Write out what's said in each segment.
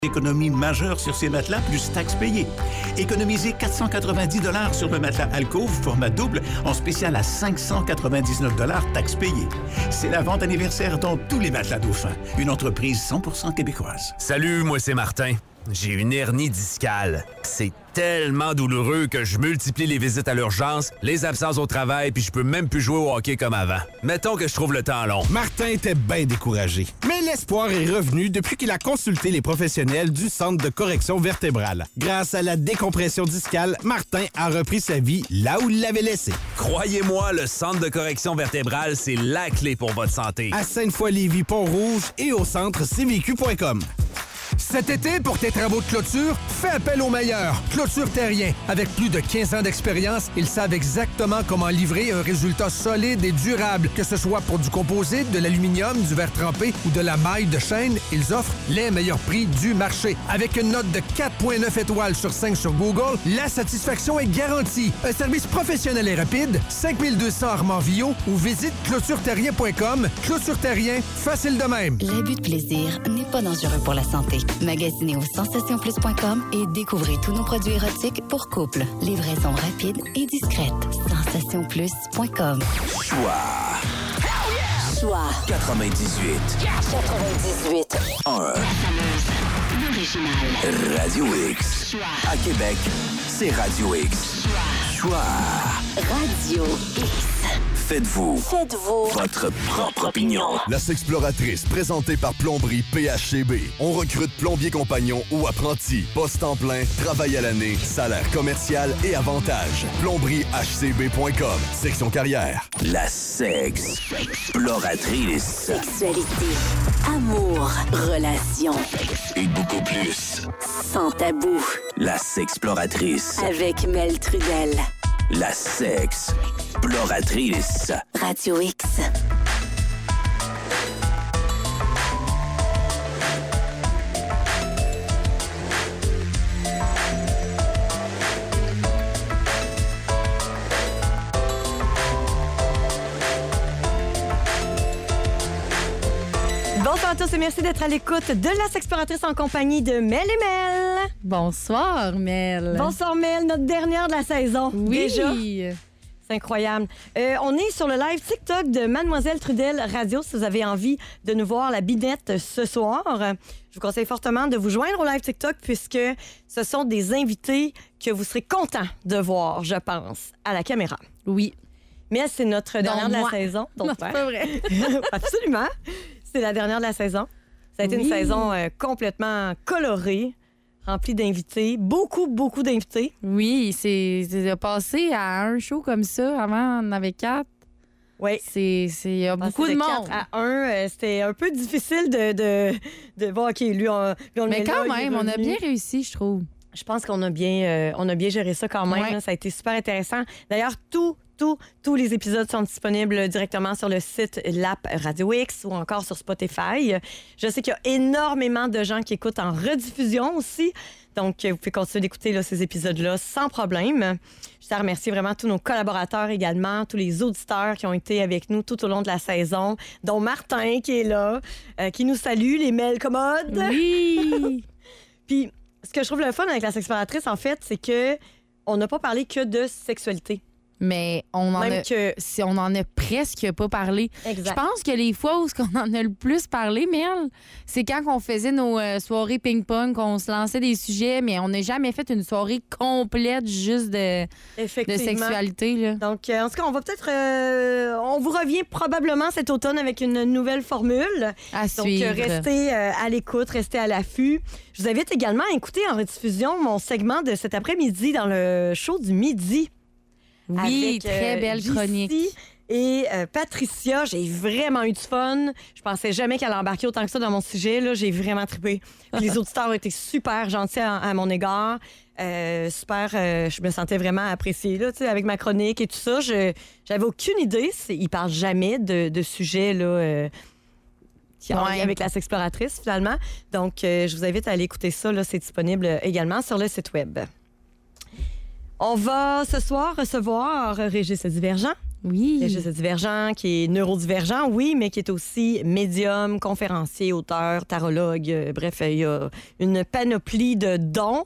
Économie majeure sur ces matelas plus taxes payées. Économisez 490 $ sur le matelas Alcove format double en spécial à 599 $ taxes payées. C'est la vente anniversaire dans tous les matelas Dauphin. Une entreprise 100% québécoise. Salut, moi c'est Martin. J'ai une hernie discale. C'est tellement douloureux que je multiplie les visites à l'urgence, les absences au travail, puis je peux même plus jouer au hockey comme avant. Mettons que je trouve le temps long. Martin était bien découragé. Mais l'espoir est revenu depuis qu'il a consulté les professionnels du Centre de correction vertébrale. Grâce à la décompression discale, Martin a repris sa vie là où il l'avait laissée. Croyez-moi, le Centre de correction vertébrale, c'est la clé pour votre santé. À Sainte-Foy-Lévis, Pont-Rouge et au centre cvq.com. Cet été, pour tes travaux de clôture, fais appel aux meilleurs. Clôture Terrien. Avec plus de 15 ans d'expérience, ils savent exactement comment livrer un résultat solide et durable. Que ce soit pour du composite, de l'aluminium, du verre trempé ou de la maille de chaîne, ils offrent les meilleurs prix du marché. Avec une note de 4,9 étoiles sur 5 sur Google, la satisfaction est garantie. Un service professionnel et rapide, 5200 Armand-Villot ou visite clôtureterrien.com. Clôture Terrien, facile de même. L'abus de plaisir n'est pas dangereux pour la santé. Magasinez au sensationplus.com et découvrez tous nos produits érotiques pour couple. Livraison rapide et discrète. Sensationplus.com. Choix 98. 98. 1. L'original. Radio X. À Québec, c'est Radio X. Choix. Radio X. Faites-vous votre propre opinion. La Sexploratrice, présentée par Plomberie PHCB. On recrute plombier compagnon ou apprenti. Poste en plein, travail à l'année, salaire commercial et avantages. PlomberieHCB.com. Section carrière. La Sexploratrice. Sexualité. Amour. Relations. Et beaucoup plus. Sans tabou. La Sexploratrice. Avec Mel Trudel. La Sexploratrice. Radio X. Bonsoir à tous et merci d'être à l'écoute de la Sexploratrice en compagnie de Mel et Mel. Bonsoir, Mel. Bonsoir, Mel, notre dernière de la saison. Oui. Déjà. C'est incroyable. On est sur le live TikTok de Mademoiselle Trudel Radio si vous avez envie de nous voir la binette ce soir. Je vous conseille fortement de vous joindre au live TikTok puisque ce sont des invités que vous serez contents de voir, je pense, à la caméra. Oui. Mais c'est notre dernière de la saison. Donc, non, c'est pas vrai. Absolument. C'est la dernière de la saison. Ça a été une saison complètement colorée, remplie d'invités. Beaucoup d'invités. Oui, c'est de passer à un show comme ça. Avant, on en avait 4. Oui. Il y a beaucoup de monde. 4 à 1, c'était un peu difficile de voir, OK, lui, on le Mais met quand là, même, on a bien réussi, je trouve. Je pense qu'on a bien géré ça quand même. Ouais. Là. Ça a été super intéressant. D'ailleurs, tous les épisodes sont disponibles directement sur le site, l'app Radio X ou encore sur Spotify. Je sais qu'il y a énormément de gens qui écoutent en rediffusion aussi. Donc, vous pouvez continuer d'écouter là, ces épisodes-là sans problème. Je tiens à remercier vraiment tous nos collaborateurs également, tous les auditeurs qui ont été avec nous tout au long de la saison, dont Martin qui est là, qui nous salue, les Mel commodes. Oui! Puis, ce que je trouve le fun avec la Sexploratrice, en fait, c'est que on n'a pas parlé que de sexualité. Mais on en a presque pas parlé. Exact. Je pense que les fois où on en a le plus parlé, Mel, c'est quand on faisait nos soirées ping-pong, qu'on se lançait des sujets, mais on n'a jamais fait une soirée complète juste de sexualité. Là. Donc, en tout cas, on va peut-être... on vous revient probablement cet automne avec une nouvelle formule. À suivre. Donc, restez à l'écoute, restez à l'affût. Je vous invite également à écouter en rediffusion mon segment de cet après-midi dans le show du midi. Oui, avec, très belle chronique. Et Patricia, j'ai vraiment eu du fun. Je pensais jamais qu'elle embarquait autant que ça dans mon sujet. Là, j'ai vraiment trippé. Puis les auditeurs ont été super gentils à mon égard. Je me sentais vraiment appréciée là, avec ma chronique et tout ça. J'avais aucune idée. Ils parlent jamais de sujets là, qui ont lien avec la Sexploratrice, finalement. Donc, je vous invite à aller écouter ça. Là, c'est disponible également sur le site web. On va ce soir recevoir Régis Divergent. Oui. Régis est divergent, qui est neurodivergent, oui, mais qui est aussi médium, conférencier, auteur, tarologue. Bref, il y a une panoplie de dons,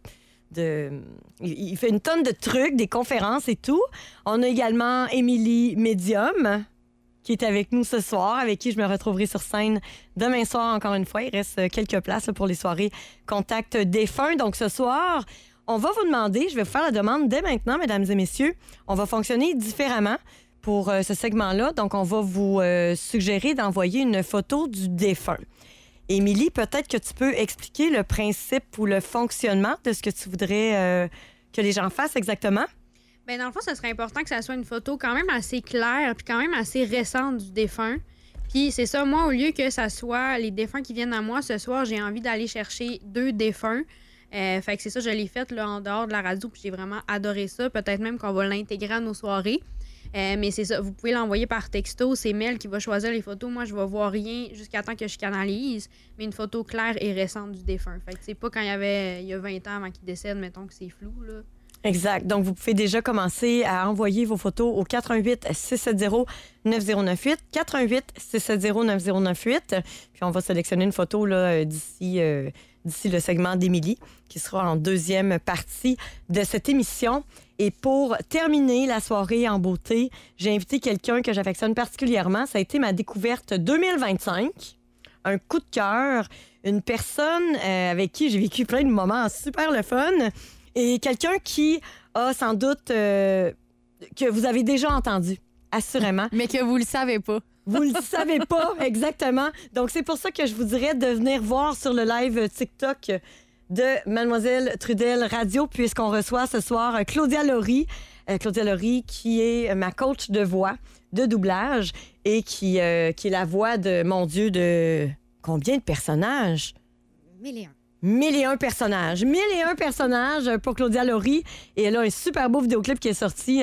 il fait une tonne de trucs, des conférences et tout. On a également Émilie Médium, qui est avec nous ce soir, avec qui je me retrouverai sur scène demain soir encore une fois. Il reste quelques places pour les soirées Contact défunt. Donc ce soir, on va vous demander, je vais vous faire la demande dès maintenant, mesdames et messieurs. On va fonctionner différemment pour ce segment-là. Donc on va vous suggérer d'envoyer une photo du défunt. Émilie, peut-être que tu peux expliquer le principe ou le fonctionnement de ce que tu voudrais que les gens fassent exactement? Bien, dans le fond, ce serait important que ça soit une photo quand même assez claire puis quand même assez récente du défunt. Puis c'est ça, moi, au lieu que ça soit les défunts qui viennent à moi ce soir, j'ai envie d'aller chercher 2 défunts. Fait que c'est ça, je l'ai fait là, en dehors de la radio puis j'ai vraiment adoré ça. Peut-être même qu'on va l'intégrer à nos soirées. Mais c'est ça, vous pouvez l'envoyer par texto. C'est Mel qui va choisir les photos. Moi, je vais voir rien jusqu'à temps que je canalise. Mais une photo claire et récente du défunt. Fait que c'est pas quand il y a 20 ans avant qu'il décède, mettons que c'est flou, là. Exact. Donc, vous pouvez déjà commencer à envoyer vos photos au 418-670-9098. 418-670-9098. Puis, on va sélectionner une photo là, d'ici le segment d'Émilie, qui sera en deuxième partie de cette émission. Et pour terminer la soirée en beauté, j'ai invité quelqu'un que j'affectionne particulièrement. Ça a été ma découverte 2025. Un coup de cœur. Une personne avec qui j'ai vécu plein de moments super le fun. Et quelqu'un qui a sans doute que vous avez déjà entendu, assurément. Mais que vous le savez pas. Vous le savez pas, exactement. Donc, c'est pour ça que je vous dirais de venir voir sur le live TikTok de Mademoiselle Trudel Radio, puisqu'on reçoit ce soir Claudia Laurie. Claudia Laurie, qui est ma coach de voix, de doublage, et qui est la voix de, mon Dieu, de combien de personnages? 1001. 1001 personnages. 1001 personnages pour Claudia Laurie. Et elle a un super beau vidéoclip qui est sorti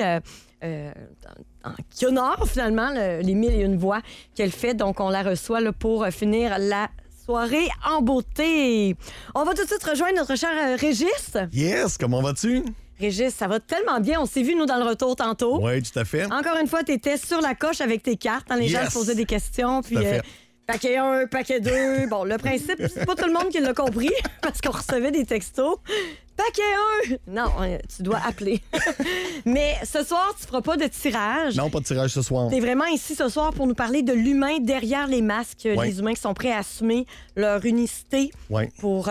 qui honore finalement les 1001 voix qu'elle fait. Donc, on la reçoit là, pour finir la soirée en beauté. On va tout de suite rejoindre notre cher Régis. Yes, comment vas-tu? Régis, ça va tellement bien. On s'est vu, nous, dans le retour tantôt. Oui, tout à fait. Encore une fois, tu étais sur la coche avec tes cartes. Les gens te posaient des questions. Puis, paquet 1, paquet 2. Bon, le principe, c'est pas tout le monde qui l'a compris parce qu'on recevait des textos. Paquet 1! Non, tu dois appeler. Mais ce soir, tu feras pas de tirage. Non, pas de tirage ce soir. Tu es vraiment ici ce soir pour nous parler de l'humain derrière les masques. Ouais. Les humains qui sont prêts à assumer leur unicité pour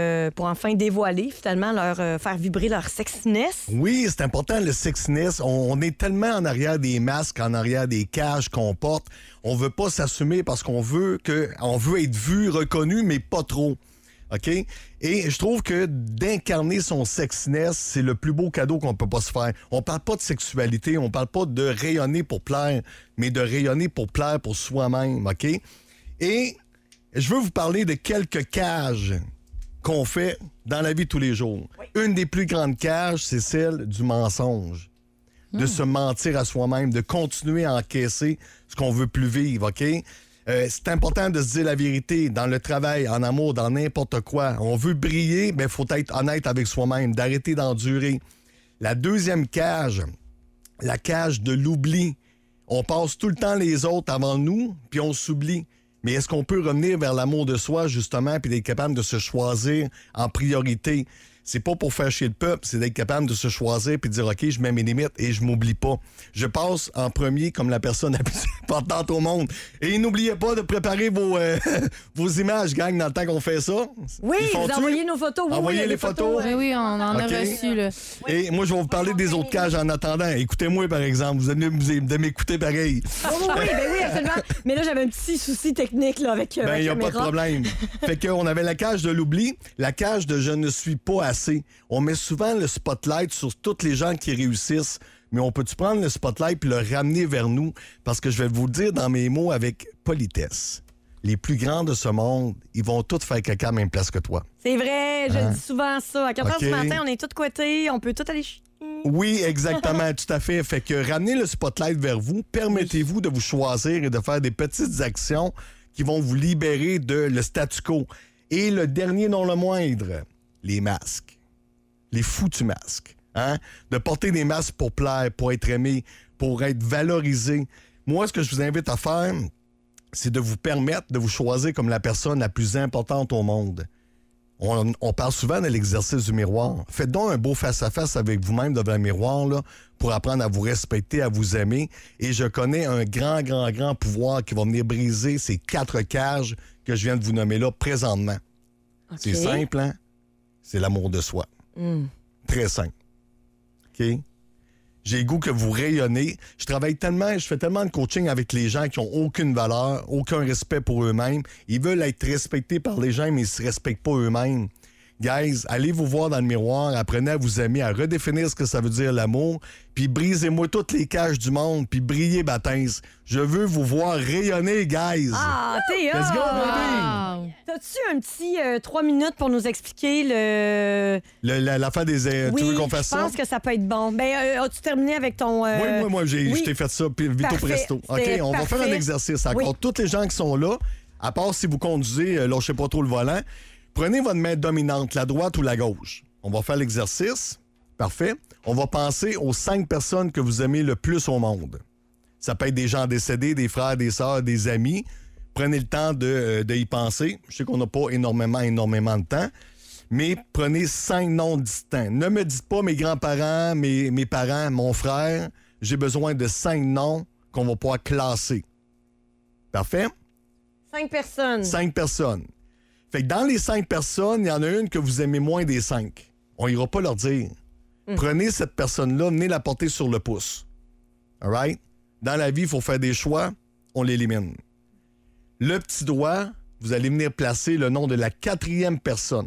enfin dévoiler, finalement, faire vibrer leur sexiness. Oui, c'est important, le sexiness. On est tellement en arrière des masques, en arrière des cages qu'on porte. On veut pas s'assumer parce qu'on veut être vu, reconnu, mais pas trop. OK? Et je trouve que d'incarner son sexiness, c'est le plus beau cadeau qu'on peut pas se faire. On parle pas de sexualité, on parle pas de rayonner pour plaire, mais de rayonner pour plaire pour soi-même, OK? Et je veux vous parler de quelques cages qu'on fait dans la vie de tous les jours. Oui. Une des plus grandes cages, c'est celle du mensonge. De se mentir à soi-même, de continuer à encaisser ce qu'on veut plus vivre, OK? C'est important de se dire la vérité dans le travail, en amour, dans n'importe quoi. On veut briller, mais il faut être honnête avec soi-même, d'arrêter d'endurer. La deuxième cage, la cage de l'oubli. On passe tout le temps les autres avant nous, puis on s'oublie. Mais est-ce qu'on peut revenir vers l'amour de soi, justement, puis d'être capable de se choisir en priorité? C'est pas pour faire chier le peuple, c'est d'être capable de se choisir puis de dire, OK, je mets mes limites et je m'oublie pas. Je passe en premier comme la personne la plus importante au monde. Et n'oubliez pas de préparer vos images, gang, dans le temps qu'on fait ça. Oui, vous envoyez nos photos. Envoyez les photos. Oui, on en a reçu, là. Et moi, je vais vous parler des autres cages en attendant. Écoutez-moi, par exemple. Vous allez de m'écouter pareil. Oui, absolument. Mais là, j'avais un petit souci technique là, avec la caméra. Il n'y a pas de problème. Fait qu'on avait la cage de l'oubli, la cage de je ne suis pas assez. On met souvent le spotlight sur toutes les gens qui réussissent, mais on peut-tu prendre le spotlight puis le ramener vers nous? Parce que je vais vous le dire dans mes mots avec politesse. Les plus grands de ce monde, ils vont tous faire caca à la même place que toi. C'est vrai, je dis souvent ça. À 4 heures du matin, on est tous couettés, on peut tous aller chier. Oui, exactement, tout à fait. Fait que ramenez le spotlight vers vous, permettez-vous de vous choisir et de faire des petites actions qui vont vous libérer de le statu quo. Et le dernier, non le moindre, les masques. Les foutus masques. Hein? De porter des masques pour plaire, pour être aimé, pour être valorisé. Moi, ce que je vous invite à faire, c'est de vous permettre de vous choisir comme la personne la plus importante au monde. On parle souvent de l'exercice du miroir. Faites donc un beau face-à-face avec vous-même devant le miroir là, pour apprendre à vous respecter, à vous aimer. Et je connais un grand pouvoir qui va venir briser ces 4 cages que je viens de vous nommer là présentement. Okay. C'est simple, hein? C'est l'amour de soi. Très simple. OK? J'ai le goût que vous rayonnez. Je fais tellement de coaching avec les gens qui n'ont aucune valeur, aucun respect pour eux-mêmes. Ils veulent être respectés par les gens, mais ils ne se respectent pas eux-mêmes. Guys, allez vous voir dans le miroir, apprenez à vous aimer, à redéfinir ce que ça veut dire l'amour, puis brisez-moi toutes les cages du monde, puis brillez, bâtisse. Je veux vous voir rayonner, guys. Ah, t'es Let's go, baby! T'as-tu un petit 3 minutes pour nous expliquer l'affaire des... Oui, tu veux qu'on fasse ça? Je pense que ça peut être bon. As-tu terminé avec ton... Moi, je t'ai fait ça, vito presto. OK, on va faire un exercice. Encore toutes les gens qui sont là, à part si vous conduisez, lâchez pas trop le volant, prenez votre main dominante, la droite ou la gauche. On va faire l'exercice. Parfait. On va penser aux 5 personnes que vous aimez le plus au monde. Ça peut être des gens décédés, des frères, des sœurs, des amis. Prenez le temps de y penser. Je sais qu'on n'a pas énormément de temps, mais prenez 5 noms distincts. Ne me dites pas mes grands-parents, mes parents, mon frère. J'ai besoin de 5 noms qu'on va pouvoir classer. Parfait? 5 personnes. 5 personnes. Fait que dans les 5 personnes, il y en a une que vous aimez moins des 5. On ira pas leur dire. Prenez cette personne-là, venez la porter sur le pouce. All right? Dans la vie, il faut faire des choix, on l'élimine. Le petit doigt, vous allez venir placer le nom de la 4e personne.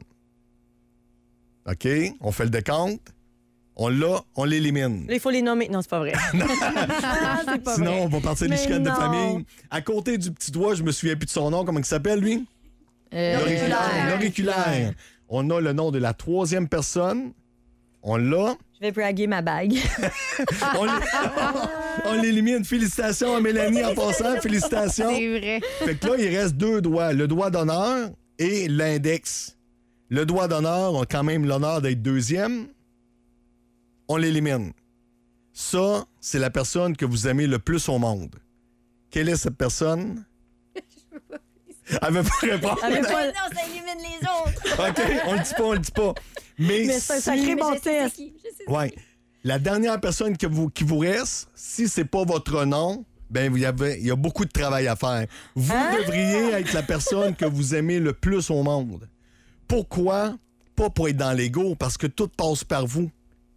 OK? On fait le décompte. On l'a, on l'élimine. Là, il faut les nommer. Non, c'est pas vrai. C'est pas Sinon, vrai. On va partir des chicanes de famille. À côté du petit doigt, je me souviens plus de son nom. Comment il s'appelle, lui? L'auriculaire. On a le nom de la 3e personne. On l'a. Je vais braguer ma bague. On l'élimine. Félicitations à Mélanie en passant. Félicitations. C'est vrai. Fait que là, il reste 2 doigts. Le doigt d'honneur et l'index. Le doigt d'honneur a quand même l'honneur d'être 2e. On l'élimine. Ça, c'est la personne que vous aimez le plus au monde. Quelle est cette personne? Elle veut pas répondre. Non, ça élimine les autres. OK, on le dit pas. Mais c'est un sacré bon test. Ouais. La dernière personne qui vous reste, si c'est pas votre nom, ben il y a beaucoup de travail à faire. Vous devriez être la personne que vous aimez le plus au monde. Pourquoi? Pas pour être dans l'ego, parce que tout passe par vous.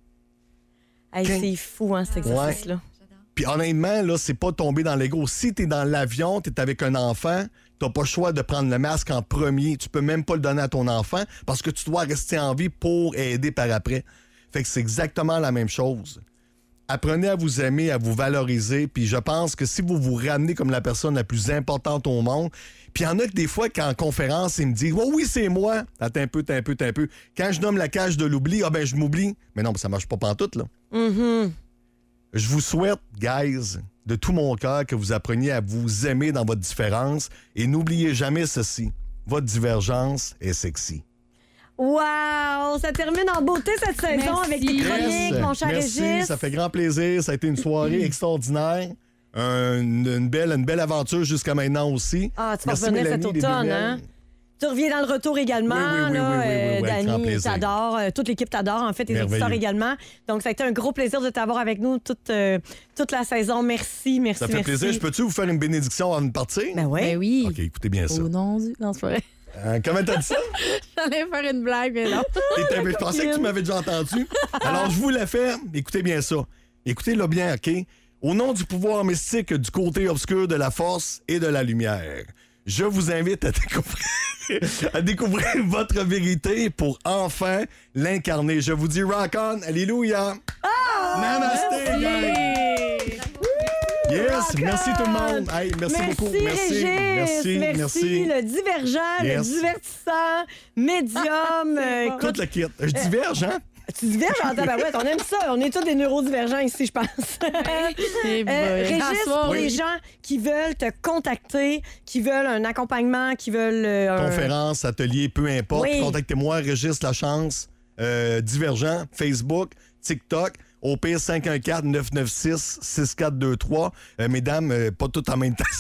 Hey, c'est fou, hein, cet exercice-là. Ouais. Puis honnêtement, là, c'est pas tomber dans l'ego. Si t'es dans l'avion, t'es avec un enfant, t'as pas le choix de prendre le masque en premier. Tu peux même pas le donner à ton enfant parce que tu dois rester en vie pour aider par après. Fait que c'est exactement la même chose. Apprenez à vous aimer, à vous valoriser, puis je pense que si vous vous ramenez comme la personne la plus importante au monde, puis il y en a que des fois, quand en conférence, ils me disent « Oh oui, c'est moi! » Attends un peu. Quand je nomme la cage de l'oubli, ah ben je m'oublie. Mais non, ça marche pas pantoute, là. Je vous souhaite, guys, de tout mon cœur, que vous appreniez à vous aimer dans votre différence et n'oubliez jamais ceci. Votre divergence est sexy. Wow! Ça termine en beauté cette saison avec tes chroniques, mon cher Régis. Merci, ça fait grand plaisir. Ça a été une soirée extraordinaire. Une belle aventure jusqu'à maintenant aussi. Ah, tu vas revenir cet automne, hein? Tu reviens dans le retour également. Oui, Dani t'adore. Toute l'équipe t'adore, en fait, tes auditeurs également. Donc, ça a été un gros plaisir de t'avoir avec nous toute la saison. Merci. Ça fait plaisir. Je peux-tu vous faire une bénédiction avant de partir? Ben oui. Ben oui. OK, écoutez bien ça. Au nom du... Non, c'est pas vrai. Comment t'as dit ça? J'allais faire une blague, mais non. Je pensais que tu m'avais déjà entendu. Alors, je vous la fais. Écoutez bien ça. Écoutez-le bien, OK? Au nom du pouvoir mystique du côté obscur de la force et de la lumière, je vous invite à découvrir votre vérité pour enfin l'incarner. Je vous dis rock on, alléluia. Namasté, gang. Yes, merci tout le monde. Hey, merci beaucoup. Régis. Merci. Le divergent, le divertissant, médium. Tout le kit. Je diverge, hein? Tu diverges en tabarouette. On aime ça. On est tous des neurodivergents ici, je pense. Régis, pour les gens qui veulent te contacter, qui veulent un accompagnement, qui veulent... Conférence, atelier, peu importe. Contactez-moi, Régis Lachance, Divergent, Facebook, TikTok. Au pire, 514-996-6423. Mesdames, pas toutes en même temps.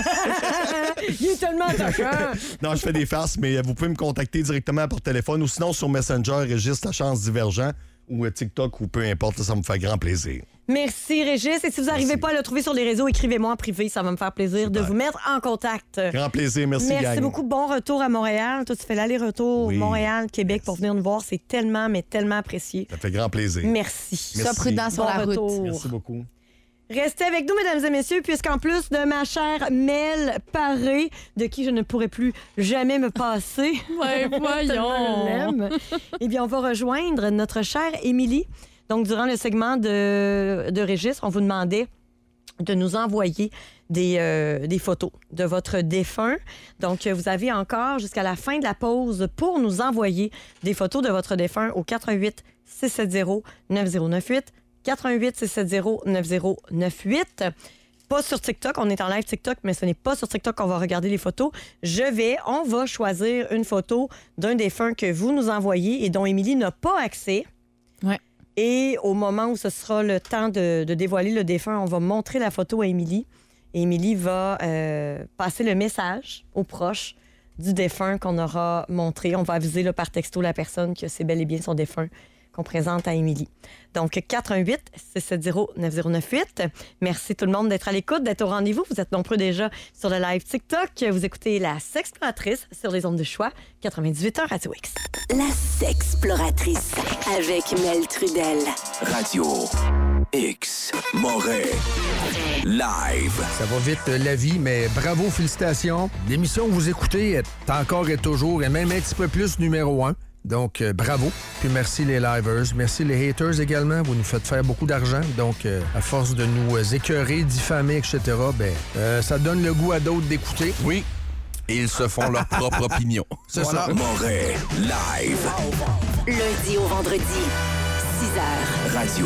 Il est tellement attachant. Non, je fais des farces, mais vous pouvez me contacter directement par téléphone ou sinon sur Messenger, Régis La Chance Divergent ou TikTok ou peu importe, ça me fait grand plaisir. Merci, Régis. Et si vous n'arrivez pas à le trouver sur les réseaux, écrivez-moi en privé. Ça va me faire plaisir de vous mettre en contact. Grand plaisir. Merci, gang. Merci beaucoup. Bon retour à Montréal. Toi, tu fais l'aller-retour Montréal-Québec pour venir nous voir. C'est tellement, mais tellement apprécié. Ça fait grand plaisir. Merci. Sois prudent sur la route. Merci beaucoup. Restez avec nous, mesdames et messieurs, puisqu'en plus de ma chère Mel Paré, de qui je ne pourrai plus jamais me passer, voyons. Eh bien, on va rejoindre notre chère Émilie. Donc, durant le segment de Régis, on vous demandait de nous envoyer des photos de votre défunt. Donc, vous avez encore jusqu'à la fin de la pause pour nous envoyer des photos de votre défunt au 88 670 9098. 88 670 9098. Pas sur TikTok, on est en live TikTok, mais ce n'est pas sur TikTok qu'on va regarder les photos. On va choisir une photo d'un défunt que vous nous envoyez et dont Émilie n'a pas accès. Ouais. Et au moment où ce sera le temps de dévoiler le défunt, on va montrer la photo à Émilie. Et Émilie va passer le message aux proches du défunt qu'on aura montré. On va aviser là, par texto la personne que c'est bel et bien son défunt qu'on présente à Émilie. Donc, 418-670-9098. Merci tout le monde d'être à l'écoute, d'être au rendez-vous. Vous êtes nombreux déjà sur le live TikTok. Vous écoutez La Sexploratrice sur les ondes de choix, 98.1 Radio X. La Sexploratrice avec Mel Trudel. Radio X Montréal. Live. Ça va vite, la vie, mais bravo, félicitations. L'émission que vous écoutez est encore et toujours, et même un petit peu plus numéro 1. Donc, bravo. Puis merci les livers. Merci les haters également. Vous nous faites faire beaucoup d'argent. Donc, à force de nous écœurer, diffamer, etc., ça donne le goût à d'autres d'écouter. Oui. Et ils se font leur propre opinion. C'est ça. Montréal Live. Lundi au vendredi, 6h. Radio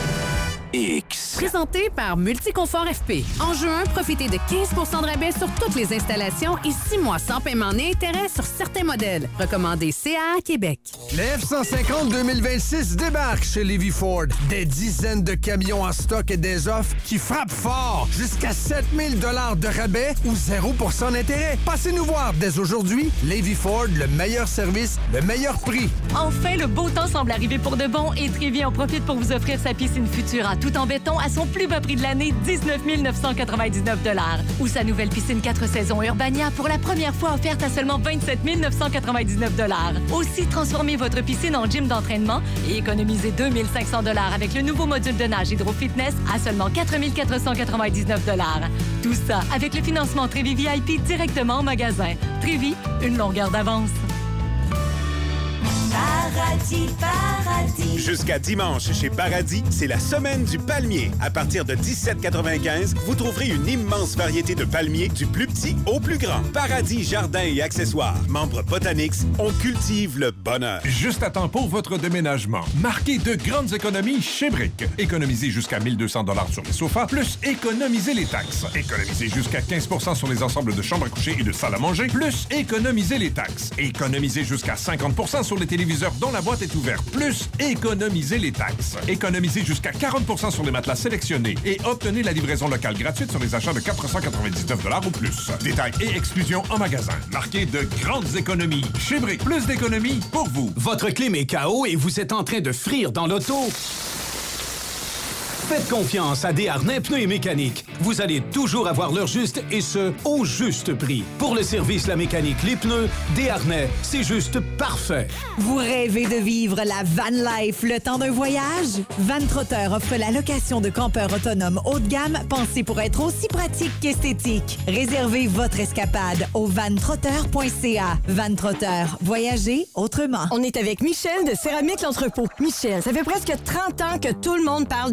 X. Présenté par Multiconfort FP. En juin, profitez de 15 % de rabais sur toutes les installations et 6 mois sans paiement ni intérêt sur certains modèles. Recommandé CA Québec. Le F-150 2026 débarque chez Levy Ford. Des dizaines de camions en stock et des offres qui frappent fort. Jusqu'à 7 000 $ de rabais ou 0 % d'intérêt. Passez nous voir dès aujourd'hui. Levy Ford, le meilleur service, le meilleur prix. Enfin, le beau temps semble arriver pour de bon et Trévi en profite pour vous offrir sa piscine Futura tout en béton à son plus bas prix de l'année, 19 999 $ ou sa nouvelle piscine 4 saisons Urbania pour la première fois offerte à seulement 27 999 $. Aussi, transformez votre piscine en gym d'entraînement et économisez 2 500 $ avec le nouveau module de nage Hydro Fitness à seulement 4 499 $. Tout ça avec le financement Trévi VIP directement au magasin. Trévi, une longueur d'avance. Paradis, paradis. Jusqu'à dimanche, chez Paradis, c'est la semaine du palmier. À partir de 17,95 $, vous trouverez une immense variété de palmiers, du plus petit au plus grand. Paradis Jardins et accessoires. Membre Botanix, on cultive le bonheur. Juste à temps pour votre déménagement. Marquez de grandes économies chez Brick. Économisez jusqu'à 1 200 $ sur les sofas, plus économisez les taxes. Économisez jusqu'à 15 % sur les ensembles de chambres à coucher et de salles à manger, plus économisez les taxes. Économisez jusqu'à 50 % sur les téléviseurs dont la boîte est ouverte, plus économisez les taxes. Économisez jusqu'à 40 % sur les matelas sélectionnés et obtenez la livraison locale gratuite sur les achats de 499 $ ou plus. Détails et exclusions en magasin. Marquez de grandes économies. Chez Brick, plus d'économies pour vous. Votre clim est KO et vous êtes en train de frire dans l'auto? Faites confiance à Desharnais Pneus et Mécanique. Vous allez toujours avoir l'heure juste et ce, au juste prix. Pour le service, la mécanique, les pneus, Desharnais, c'est juste parfait. Vous rêvez de vivre la van life le temps d'un voyage? Vantrotter offre la location de campeurs autonomes haut de gamme pensés pour être aussi pratique qu'esthétique. Réservez votre escapade au vantrotter.ca. Vantrotter, voyagez autrement. On est avec Michel de Céramique L'Entrepôt. Michel, ça fait presque 30 ans que tout le monde parle de céramique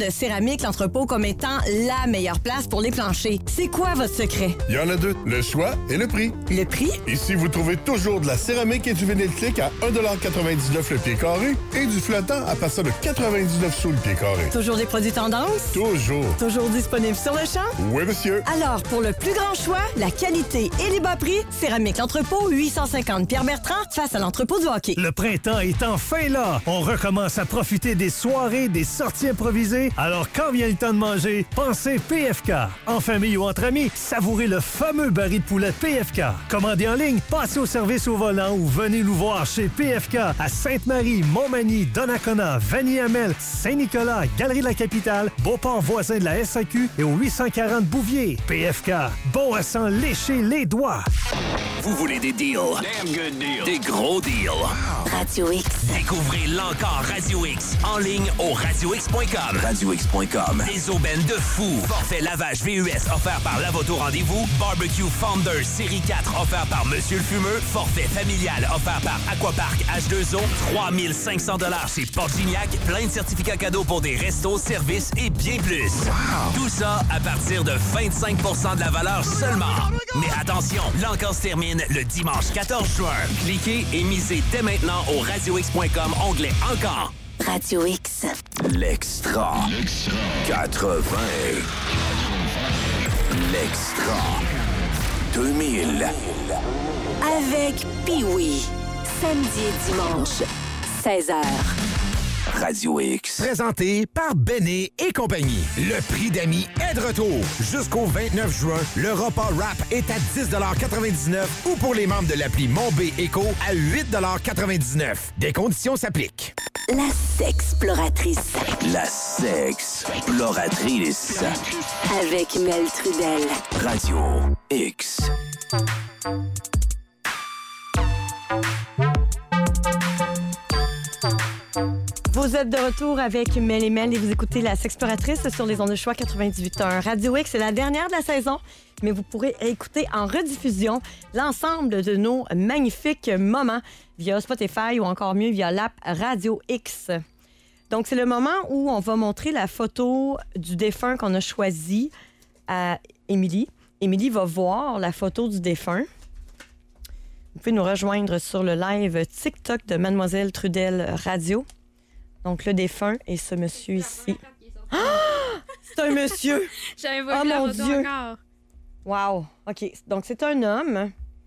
Céramique L'Entrepôt comme étant la meilleure place pour les planchers. C'est quoi votre secret? Il y en a deux, le choix et le prix. Le prix? Ici, vous trouvez toujours de la céramique et du vinyle click à 1,99 le pied carré et du flottant à partir de 99 sous le pied carré. Toujours des produits tendance? Toujours. Toujours disponibles sur le champ? Oui, monsieur. Alors, pour le plus grand choix, la qualité et les bas prix, Céramique L'Entrepôt, 850 Pierre-Bertrand, face à l'entrepôt du hockey. Le printemps est enfin là. On recommence à profiter des soirées, des sorties improvisées. Alors, quand vient le temps de manger, pensez PFK. En famille ou entre amis, savourez le fameux baril de poulet PFK. Commandez en ligne, passez au service au volant ou venez nous voir chez PFK à Sainte-Marie, Montmagny, Donnacona, Vanier-Hamel, Saint-Nicolas, Galerie La Capitale, Beauport voisin de la SAQ et au 840 Bouvier. PFK, bon à s'en lécher les doigts. Vous voulez des deals? Damn good deals. Des gros deals. Radio X. Découvrez l'encore Radio X en ligne au radiox.com. RadioX.com. Des aubaines de fou. Forfait lavage VUS offert par Lavoto Rendez-vous. Barbecue Founders Série 4 offert par Monsieur le Fumeux. Forfait familial offert par Aquapark H2O. 3500 $ chez Portignac. Plein de certificats cadeaux pour des restos, services et bien plus. Tout ça à partir de 25 % de la valeur seulement. Mais attention, l'encore se termine le dimanche 14 juin. Cliquez et misez dès maintenant au radiox.com, onglet Encore. Radio X. L'Extra. 80. L'Extra. 2000. Avec Pee-Wee. Samedi et dimanche, 16h. Radio X. Présenté par Béné et compagnie. Le prix d'amis est de retour. Jusqu'au 29 juin, le repas rap est à 10,99 $ ou pour les membres de l'appli Mon B Éco à 8,99 $. Des conditions s'appliquent. La sexploratrice. La sexploratrice. Avec Mel Trudel. Radio X. Vous êtes de retour avec Mel et Mel et vous écoutez La Sexploratrice sur les ondes de choix 98.1. Radio X, c'est la dernière de la saison, mais vous pourrez écouter en rediffusion l'ensemble de nos magnifiques moments via Spotify ou encore mieux via l'app Radio X. Donc, c'est le moment où on va montrer la photo du défunt qu'on a choisi à Émilie. Émilie va voir la photo du défunt. Vous pouvez nous rejoindre sur le live TikTok de Mademoiselle Trudel Radio. Donc, le défunt est ce monsieur ici. Ah! C'est un monsieur! J'avais pas vu la photo Dieu. encore. Wow! OK. Donc, c'est un homme.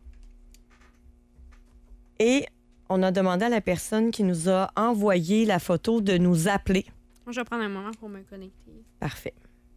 Et on a demandé à la personne qui nous a envoyé la photo de nous appeler. Moi, je vais prendre un moment pour me connecter. Parfait.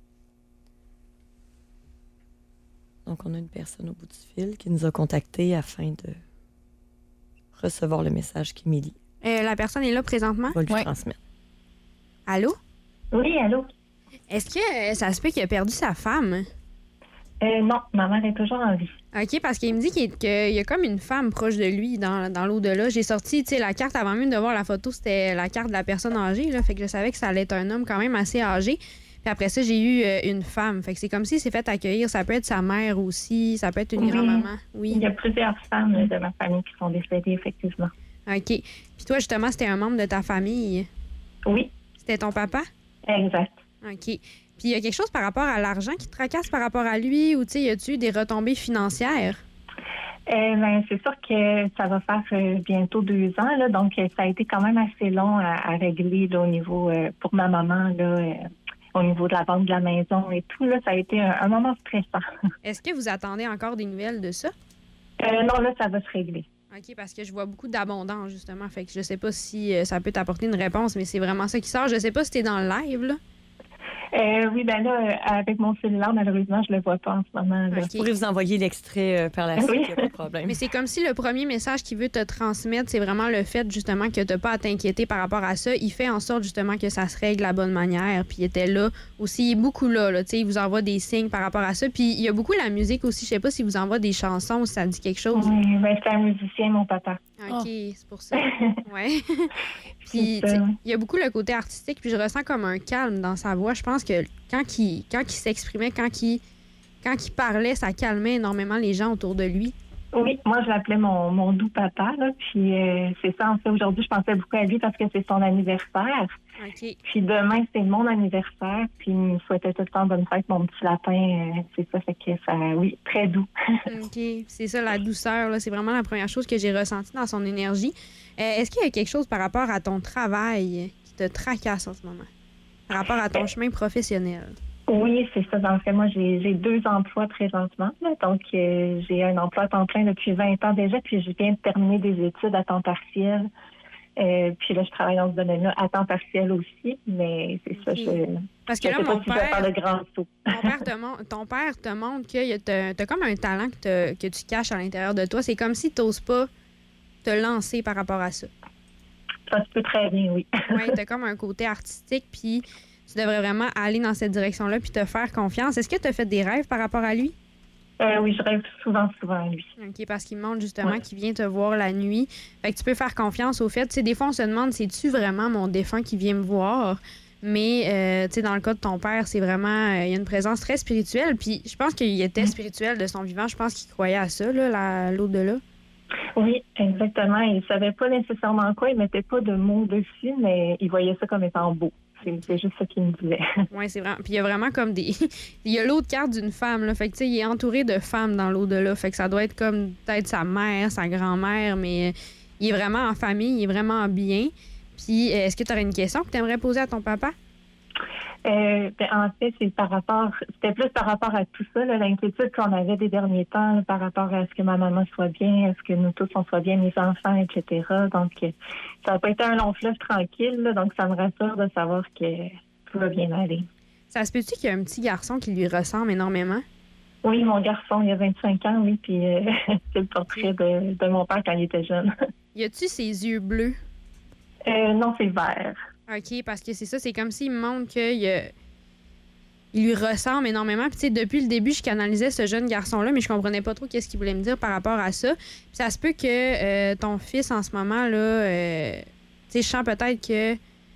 Donc, on a une personne au bout du fil qui nous a contactés afin de recevoir le message qu'Émilie. La personne est là présentement? Va lui transmettre. Allô? Oui, allô? Est-ce que ça se peut qu'il a perdu sa femme? Non, ma mère est toujours en vie. OK, parce qu'il me dit qu'il y a comme une femme proche de lui dans l'au-delà. J'ai sorti, tu sais, la carte avant même de voir la photo, c'était la carte de la personne âgée, là, fait que je savais que ça allait être un homme quand même assez âgé. Puis après ça, j'ai eu une femme. Fait que c'est comme s'il s'est fait accueillir. Ça peut être sa mère aussi, ça peut être une grand-maman. Oui. Il y a plusieurs femmes de ma famille qui sont décédées, effectivement. OK. Puis toi, justement, c'était un membre de ta famille? Oui. C'était ton papa? Exact. OK. Puis il y a quelque chose par rapport à l'argent qui te tracasse par rapport à lui ou, tu sais, y a-tu des retombées financières? C'est sûr que ça va faire bientôt 2 ans, là, donc ça a été quand même assez long à régler là, au niveau, pour ma maman, là, au niveau de la vente de la maison et tout. Là, ça a été un moment stressant. Est-ce que vous attendez encore des nouvelles de ça? Non, là, ça va se régler. OK, parce que je vois beaucoup d'abondance, justement. Fait que je sais pas si ça peut t'apporter une réponse, mais c'est vraiment ça qui sort. Je sais pas si t'es dans le live, là. Oui, ben là, avec mon cellulaire, malheureusement, je le vois pas en ce moment. Là. Je pourrais vous envoyer l'extrait par la suite, Oui. il n'y a pas de problème. Mais c'est comme si le premier message qu'il veut te transmettre, c'est vraiment le fait, justement, que t'as pas à t'inquiéter par rapport à ça. Il fait en sorte, justement, que ça se règle de la bonne manière. Puis il était là aussi, il est beaucoup là, tu sais, il vous envoie des signes par rapport à ça. Puis il y a beaucoup la musique aussi. Je sais pas s'il vous envoie des chansons, si ça dit quelque chose. Oui, ben c'est un musicien, mon papa. OK, c'est pour ça. Ouais. Puis il y a beaucoup le côté artistique, puis je ressens comme un calme dans sa voix. Je pense que quand il s'exprimait, quand il parlait, ça calmait énormément les gens autour de lui. Oui, moi, je l'appelais mon doux papa, là. Puis c'est ça, en fait, aujourd'hui, je pensais beaucoup à lui parce que c'est son anniversaire. OK. Puis demain, c'est mon anniversaire. Puis il me souhaitait tout le temps bonne fête, mon petit lapin. C'est ça, fait que ça, oui, très doux. OK. C'est ça, la douceur, là. C'est vraiment la première chose que j'ai ressentie dans son énergie. Est-ce qu'il y a quelque chose par rapport à ton travail qui te tracasse en ce moment? Par rapport à ton chemin professionnel? Oui, c'est ça. Dans le fait, moi, j'ai 2 emplois présentement. Là. Donc, j'ai un emploi à temps plein depuis 20 ans déjà. Puis, je viens de terminer des études à temps partiel. Puis là, je travaille dans ce domaine-là à temps partiel aussi. Mais c'est ça, Parce que là, je sais pas mon si je vais père... faire le grand saut. Ton père te montre que t'as comme un talent que tu caches à l'intérieur de toi. C'est comme si tu n'oses pas te lancer par rapport à ça. Ça se peut très bien, oui. Oui, t'as comme un côté artistique, puis tu devrais vraiment aller dans cette direction-là puis te faire confiance. Est-ce que tu as fait des rêves par rapport à lui? Oui, je rêve souvent à lui. OK, parce qu'il montre justement qu'il vient te voir la nuit. Fait que tu peux faire confiance au fait. Tu sais, des fois, on se demande, c'est-tu vraiment mon défunt qui vient me voir? Mais, tu sais, dans le cas de ton père, c'est vraiment... il y a une présence très spirituelle. Puis je pense qu'il était spirituel de son vivant. Je pense qu'il croyait à ça, là, l'au-delà. Oui, exactement. Il ne savait pas nécessairement quoi. Il ne mettait pas de mots dessus, mais il voyait ça comme étant beau. C'est juste ça qu'il me disait. Oui, c'est vrai. Puis il y a vraiment comme des... il y a l'autre carte d'une femme, là. Fait que, tu sais, il est entouré de femmes dans l'au-delà. Fait que ça doit être comme peut-être sa mère, sa grand-mère, mais il est vraiment en famille, il est vraiment bien. Puis, est-ce que tu aurais une question que tu aimerais poser à ton papa? En fait, c'était plus par rapport à tout ça, là, l'inquiétude qu'on avait des derniers temps, là, par rapport à ce que ma maman soit bien, est-ce que nous tous on soit bien, mes enfants, etc. Donc, ça n'a pas été un long fleuve tranquille, là, donc ça me rassure de savoir que tout va bien aller. Ça se peut-tu qu'il y a un petit garçon qui lui ressemble énormément? Oui, mon garçon, il a 25 ans, oui, puis c'est le portrait de mon père quand il était jeune. Y a-tu ses yeux bleus? Non, c'est vert. OK, parce que c'est ça, c'est comme s'il me montre qu'il lui ressemble énormément. Puis, tu sais, depuis le début, je canalisais ce jeune garçon-là, mais je comprenais pas trop qu'est-ce qu'il voulait me dire par rapport à ça. Puis, ça se peut que ton fils, en ce moment, là, tu sais, je sens peut-être que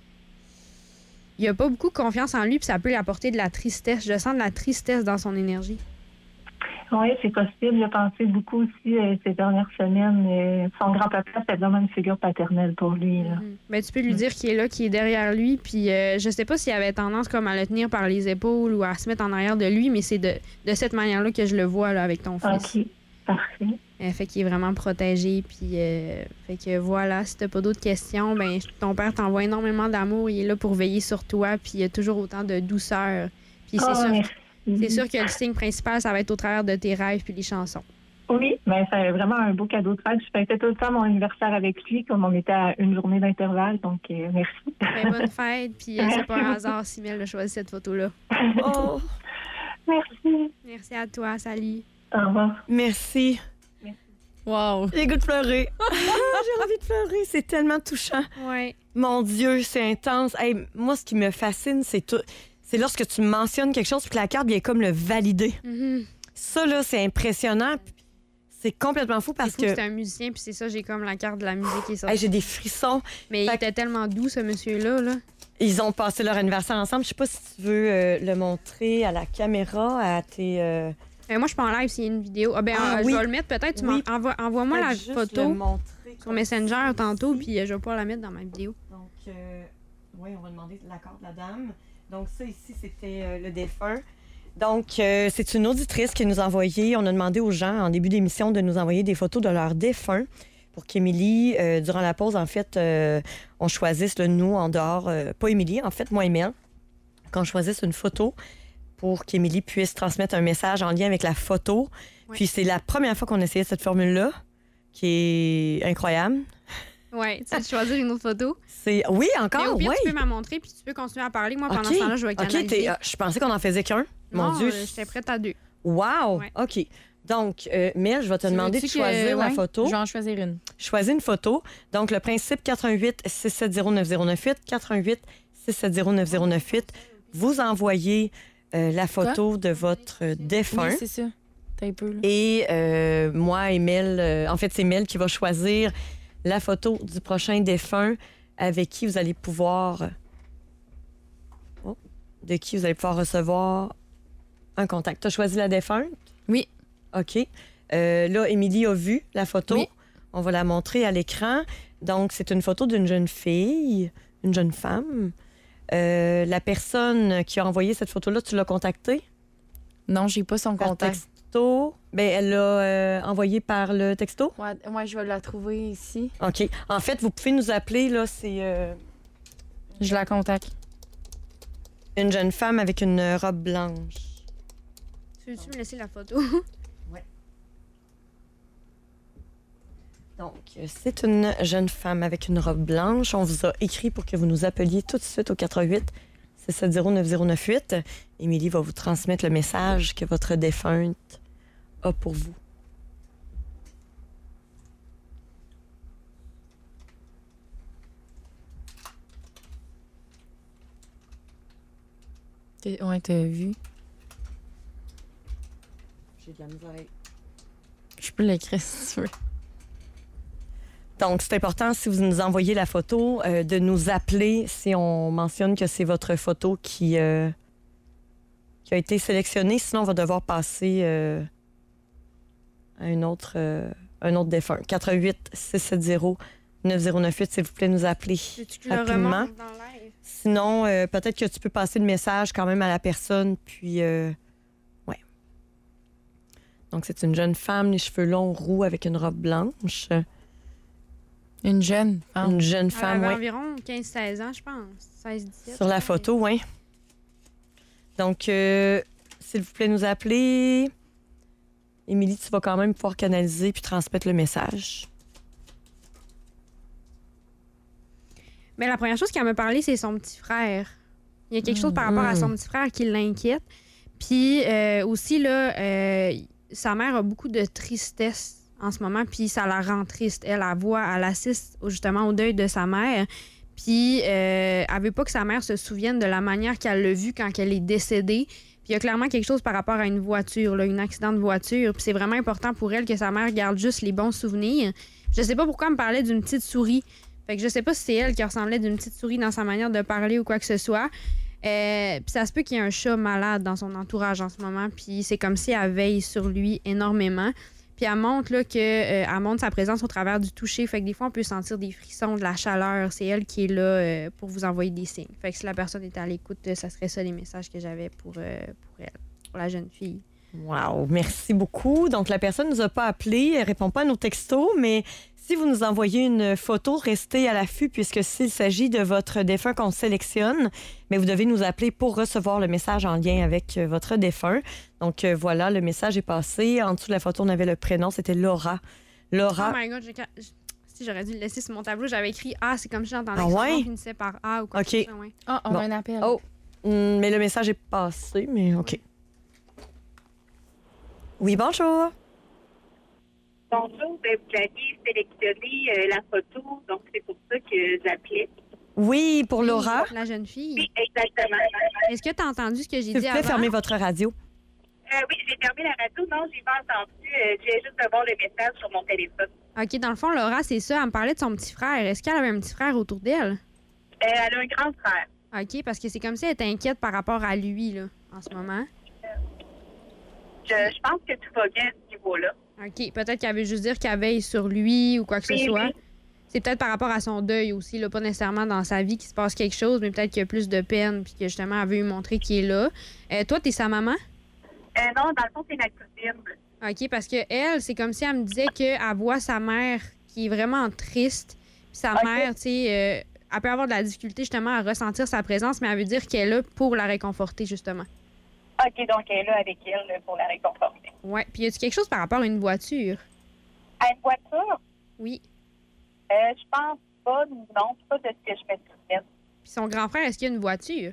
il a pas beaucoup de confiance en lui, puis ça peut lui apporter de la tristesse. Je sens de la tristesse dans son énergie. Oui, c'est possible. J'ai pensé beaucoup aussi ces dernières semaines. Son grand-papa, c'était vraiment une figure paternelle pour lui. Là. Ben, tu peux lui dire qu'il est là, qu'il est derrière lui. Puis je sais pas s'il avait tendance comme à le tenir par les épaules ou à se mettre en arrière de lui, mais c'est de cette manière-là que je le vois là, avec ton fils. OK, parfait. Fait qu'il est vraiment protégé. Puis fait que voilà, si t'as pas d'autres questions, ben ton père t'envoie énormément d'amour. Il est là pour veiller sur toi. Puis il y a toujours autant de douceur. Puis c'est sûr. Merci. C'est sûr que le signe principal, ça va être au travers de tes rêves puis les chansons. Oui, mais c'est vraiment un beau cadeau de fête. Je fêtais tout le temps mon anniversaire avec lui, comme on était à une journée d'intervalle. Donc, merci. Ben, bonne fête, puis c'est pas un hasard si Mel a choisi cette photo-là. Oh, merci. Merci à toi, salut. Au revoir. Merci. Wow. J'ai le goût de pleurer. J'ai envie de pleurer. C'est tellement touchant. Ouais. Mon Dieu, c'est intense. Hey, moi, ce qui me fascine, c'est lorsque tu mentionnes quelque chose puis que la carte vient comme le valider. Mm-hmm. Ça, là, c'est impressionnant. C'est complètement fou parce que... C'est un musicien, puis c'est ça, j'ai comme la carte de la musique qui est sortie. Hey, j'ai des frissons. Mais il était tellement doux, ce monsieur-là. Là. Ils ont passé leur anniversaire ensemble. Je sais pas si tu veux le montrer à la caméra, à tes... moi, je suis pas en live s'il y a une vidéo. Je vais le mettre peut-être. Envoie-moi la photo sur Messenger tantôt, puis je vais pouvoir la mettre dans ma vidéo. Donc, oui, on va demander l'accord de la dame. Donc, ça ici, c'était le défunt. Donc, c'est une auditrice qui nous a envoyé. On a demandé aux gens en début d'émission de nous envoyer des photos de leurs défunts pour qu'Émilie, durant la pause, en fait, on choisisse, nous, en dehors, pas Émilie, en fait, moi et Mel, qu'on choisisse une photo pour qu'Émilie puisse transmettre un message en lien avec la photo. Oui. Puis, c'est la première fois qu'on essayait cette formule-là, qui est incroyable. Oui, tu veux choisir une autre photo? Oui, encore, oui. Tu peux m'en montrer, puis tu peux continuer à parler. Moi, pendant ce temps-là, je vais canaliser. OK, je pensais qu'on en faisait qu'un. Mon Dieu. J'étais prête à 2. Wow! Ouais. OK. Donc, Mel, je vais te demander de choisir la photo. Je vais en choisir une. Choisis une photo. Donc, le principe 88 670 9098, 88 670 9098. Vous envoyez la photo de votre défunt. Oui, c'est ça. T'as un peu, là. Et moi et Mel, en fait, c'est Mel qui va choisir la photo du prochain défunt avec qui vous allez pouvoir... de qui vous allez pouvoir recevoir un contact. Tu as choisi la défunte? Oui. OK. Là, Émilie a vu la photo. Oui. On va la montrer à l'écran. Donc, c'est une photo d'une jeune fille, une jeune femme. La personne qui a envoyé cette photo-là, tu l'as contactée? Non, j'ai pas son Par contact. texto. Ben, elle l'a envoyé par le texto? Ouais, je vais la trouver ici. OK. En fait, vous pouvez nous appeler, là, c'est... Je la contacte. Une jeune femme avec une robe blanche. Tu veux-tu me laisser la photo? Ouais. Donc, c'est une jeune femme avec une robe blanche. On vous a écrit pour que vous nous appeliez tout de suite au 88 670 9098. Émilie va vous transmettre le message que votre défunte a pour vous. Ouais, t'as vu. J'ai de la misère. Je peux l'écrire si tu veux. Donc, c'est important, si vous nous envoyez la photo, de nous appeler si on mentionne que c'est votre photo qui a été sélectionnée. Sinon, on va devoir passer à un autre défunt. 88 670 9098, s'il vous plaît, nous appeler rapidement. Sinon, peut-être que tu peux passer le message quand même à la personne, puis... ouais. Donc, c'est une jeune femme, les cheveux longs, roux, avec une robe blanche. Une jeune femme. Une jeune femme, Elle avait oui. environ 15-16 ans, je pense. 16-17. Sur la photo, oui. Donc, s'il vous plaît, nous appeler. Émilie, tu vas quand même pouvoir canaliser puis transmettre le message. Mais la première chose qu'elle m'a parlé, c'est son petit frère. Il y a quelque chose par rapport à son petit frère qui l'inquiète. Puis aussi, là, sa mère a beaucoup de tristesse en ce moment, puis ça la rend triste. Elle assiste justement au deuil de sa mère. Puis elle veut pas que sa mère se souvienne de la manière qu'elle l'a vue quand elle est décédée. Puis il y a clairement quelque chose par rapport à une voiture, là, un accident de voiture. Puis c'est vraiment important pour elle que sa mère garde juste les bons souvenirs. Je sais pas pourquoi elle me parlait d'une petite souris. Fait que je sais pas si c'est elle qui ressemblait d'une petite souris dans sa manière de parler ou quoi que ce soit. Puis ça se peut qu'il y ait un chat malade dans son entourage en ce moment. Puis c'est comme si elle veille sur lui énormément. Puis elle montre là, elle montre sa présence au travers du toucher. Fait que des fois, on peut sentir des frissons, de la chaleur. C'est elle qui est là pour vous envoyer des signes. Fait que si la personne était à l'écoute, ça serait ça les messages que j'avais pour elle, pour la jeune fille. Wow, merci beaucoup. Donc, la personne ne nous a pas appelé, elle répond pas à nos textos, mais si vous nous envoyez une photo, restez à l'affût puisque s'il s'agit de votre défunt qu'on sélectionne, mais vous devez nous appeler pour recevoir le message en lien avec votre défunt. Donc, voilà, le message est passé. En dessous de la photo, on avait le prénom, c'était Laura. Laura. Oh my God, si j'aurais dû le laisser sur mon tableau, j'avais écrit A, c'est comme si j'entendais Ah que son ouais? nom finissait par A ou quoi que ce soit. Ouais. Ah, on a un appel. Oh, mais le message est passé, mais OK. Oui, bonjour. Bonjour, vous aviez sélectionné la photo, donc c'est pour ça que j'appelais. Oui, pour Laura. La jeune fille. Oui, exactement. Est-ce que tu as entendu ce que j'ai S'il dit vous plaît, avant? fermez votre radio. Oui, j'ai fermé la radio. Non, j'ai pas entendu. Je viens juste de voir le message sur mon téléphone. OK, dans le fond, Laura, c'est ça. Elle me parlait de son petit frère. Est-ce qu'elle avait un petit frère autour d'elle? Elle a un grand frère. OK, parce que c'est comme si elle était inquiète par rapport à lui, là, en ce moment. Je pense que tout va bien à ce niveau-là. OK, peut-être qu'elle veut juste dire qu'elle veille sur lui ou quoi que ce soit. Oui. C'est peut-être par rapport à son deuil aussi, là, pas nécessairement dans sa vie qu'il se passe quelque chose, mais peut-être qu'il y a plus de peine puis que justement, elle veut lui montrer qu'il est là. Toi, t'es sa maman? Non, dans le fond, c'est ma cousine. OK, parce que elle, c'est comme si elle me disait qu'elle voit sa mère qui est vraiment triste. Puis sa mère, tu sais, elle peut avoir de la difficulté justement à ressentir sa présence, mais elle veut dire qu'elle est là pour la réconforter, justement. OK, donc elle est là avec elle pour la réconforter. Ouais. Puis y a-tu quelque chose par rapport à une voiture? À une voiture? Oui. Je pense pas, non, pas de ce que je me souviens. Puis son grand frère, est-ce qu'il y a une voiture?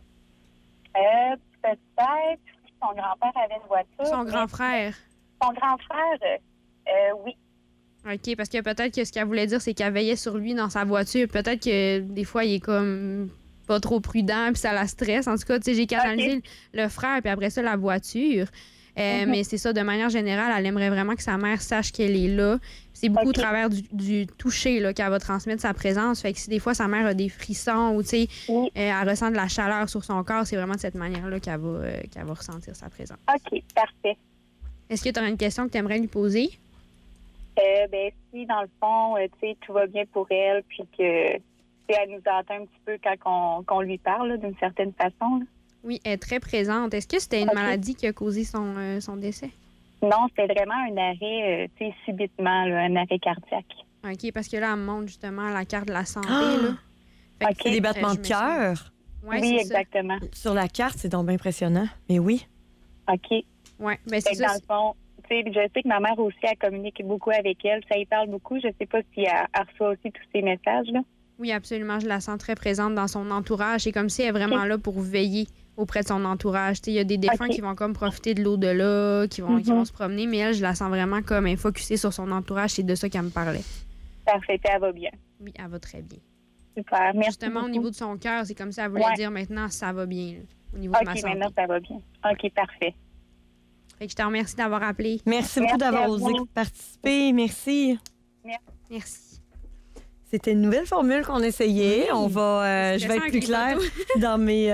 Peut-être. Son grand-père avait une voiture. Son grand frère? Son grand frère, oui. OK, parce que peut-être que ce qu'elle voulait dire, c'est qu'elle veillait sur lui dans sa voiture. Peut-être que des fois, il est comme pas trop prudent, puis ça la stresse. En tout cas, tu sais, j'ai canalisé le frère, puis après ça, la voiture. Mais c'est ça, de manière générale, elle aimerait vraiment que sa mère sache qu'elle est là. C'est beaucoup au travers du toucher là, qu'elle va transmettre sa présence. Fait que si des fois, sa mère a des frissons ou, tu sais, elle ressent de la chaleur sur son corps, c'est vraiment de cette manière-là qu'elle va ressentir sa présence. OK, parfait. Est-ce que tu aurais une question que tu aimerais lui poser? Ben, si, dans le fond, tu sais, tout va bien pour elle, puis que elle nous entend un petit peu quand qu'on lui parle, là, d'une certaine façon. Là. Oui, elle est très présente. Est-ce que c'était une maladie qui a causé son décès? Non, c'était vraiment un arrêt, tu sais, subitement, là, un arrêt cardiaque. OK, parce que là, elle me montre justement la carte de la santé, là. Fait que des battements de cœur. Ouais, oui, c'est exactement. Sur la carte, c'est donc bien impressionnant. Mais oui. OK. Oui, bien c'est ça. Dans le fond, tu sais, je sais que ma mère aussi, elle communique beaucoup avec elle. Ça y parle beaucoup. Je sais pas si elle reçoit aussi tous ces messages-là. Oui, absolument. Je la sens très présente dans son entourage. C'est comme si elle est vraiment là pour veiller auprès de son entourage. Il y a des défunts qui vont comme profiter de l'au-delà, qui vont se promener, mais elle, je la sens vraiment comme elle est focusée sur son entourage. C'est de ça qu'elle me parlait. Parfait, elle va bien. Oui, elle va très bien. Super, merci. Justement, au niveau de son cœur, c'est comme si elle voulait dire maintenant, ça va bien, là, au niveau de ma santé. OK, maintenant, ça va bien. OK, parfait. Fait que je te remercie d'avoir appelé. Merci beaucoup d'avoir osé participer. Merci. Merci. C'était une nouvelle formule qu'on essayait. Oui. Je vais être plus claire dans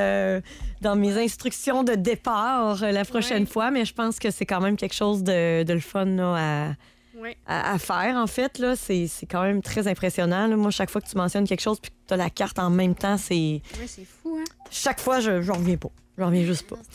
mes instructions de départ la prochaine fois, mais je pense que c'est quand même quelque chose de le fun là, à faire, en fait. Là. C'est quand même très impressionnant. Là. Moi, chaque fois que tu mentionnes quelque chose puis que tu as la carte en même temps, c'est... Oui, c'est fou, hein? Chaque fois, je n'en reviens pas. J'en reviens juste pas.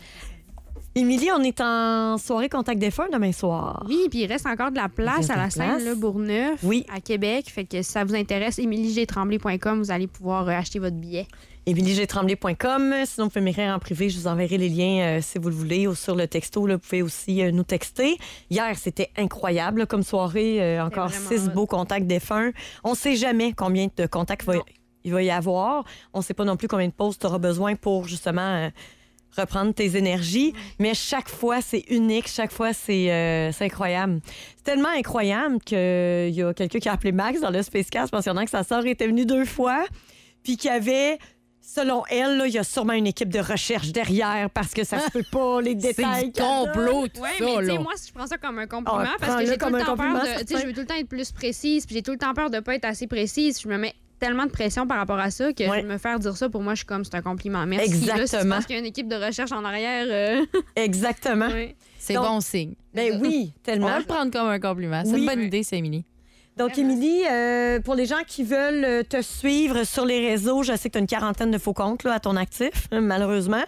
Émilie, on est en soirée Contact Défunt demain soir. Oui, puis il reste encore de la place à la scène là, Bourgneuf, à Québec. Fait que si ça vous intéresse, emiliegtremblay.com, vous allez pouvoir acheter votre billet. emiliegtremblay.com. Sinon, vous pouvez m'écrire en privé. Je vous enverrai les liens si vous le voulez ou sur le texto. Là, vous pouvez aussi nous texter. Hier, c'était incroyable là, comme soirée. Encore 6 beaux Contacts Défunts. On ne sait jamais combien de contacts il va y avoir. On ne sait pas non plus combien de pauses tu auras besoin pour justement... reprendre tes énergies, mais chaque fois, c'est unique. Chaque fois, c'est incroyable. C'est tellement incroyable qu'il y a quelqu'un qui a appelé Max dans le Spacecast mentionnant que sa sœur était venue 2 fois, puis qu'il y avait, selon elle, là, il y a sûrement une équipe de recherche derrière parce que ça se peut pas, les détails. C'est du complot, tout ça, mais là. moi, je prends ça comme un compliment parce que j'ai tout le temps peur de... Je veux tout le temps être plus précise, puis j'ai tout le temps peur de pas être assez précise. Je me mets tellement de pression par rapport à ça que me faire dire ça, pour moi, je suis comme, c'est un compliment. Merci. Exactement. Là, si tu penses qu'il y a une équipe de recherche en arrière... Exactement. Oui. C'est bon signe. Ben oui, tellement. On va le prendre comme un compliment. C'est une bonne idée, c'est Émilie. Donc, Émilie, pour les gens qui veulent te suivre sur les réseaux, je sais que tu as une 40aine de faux comptes là, à ton actif, malheureusement.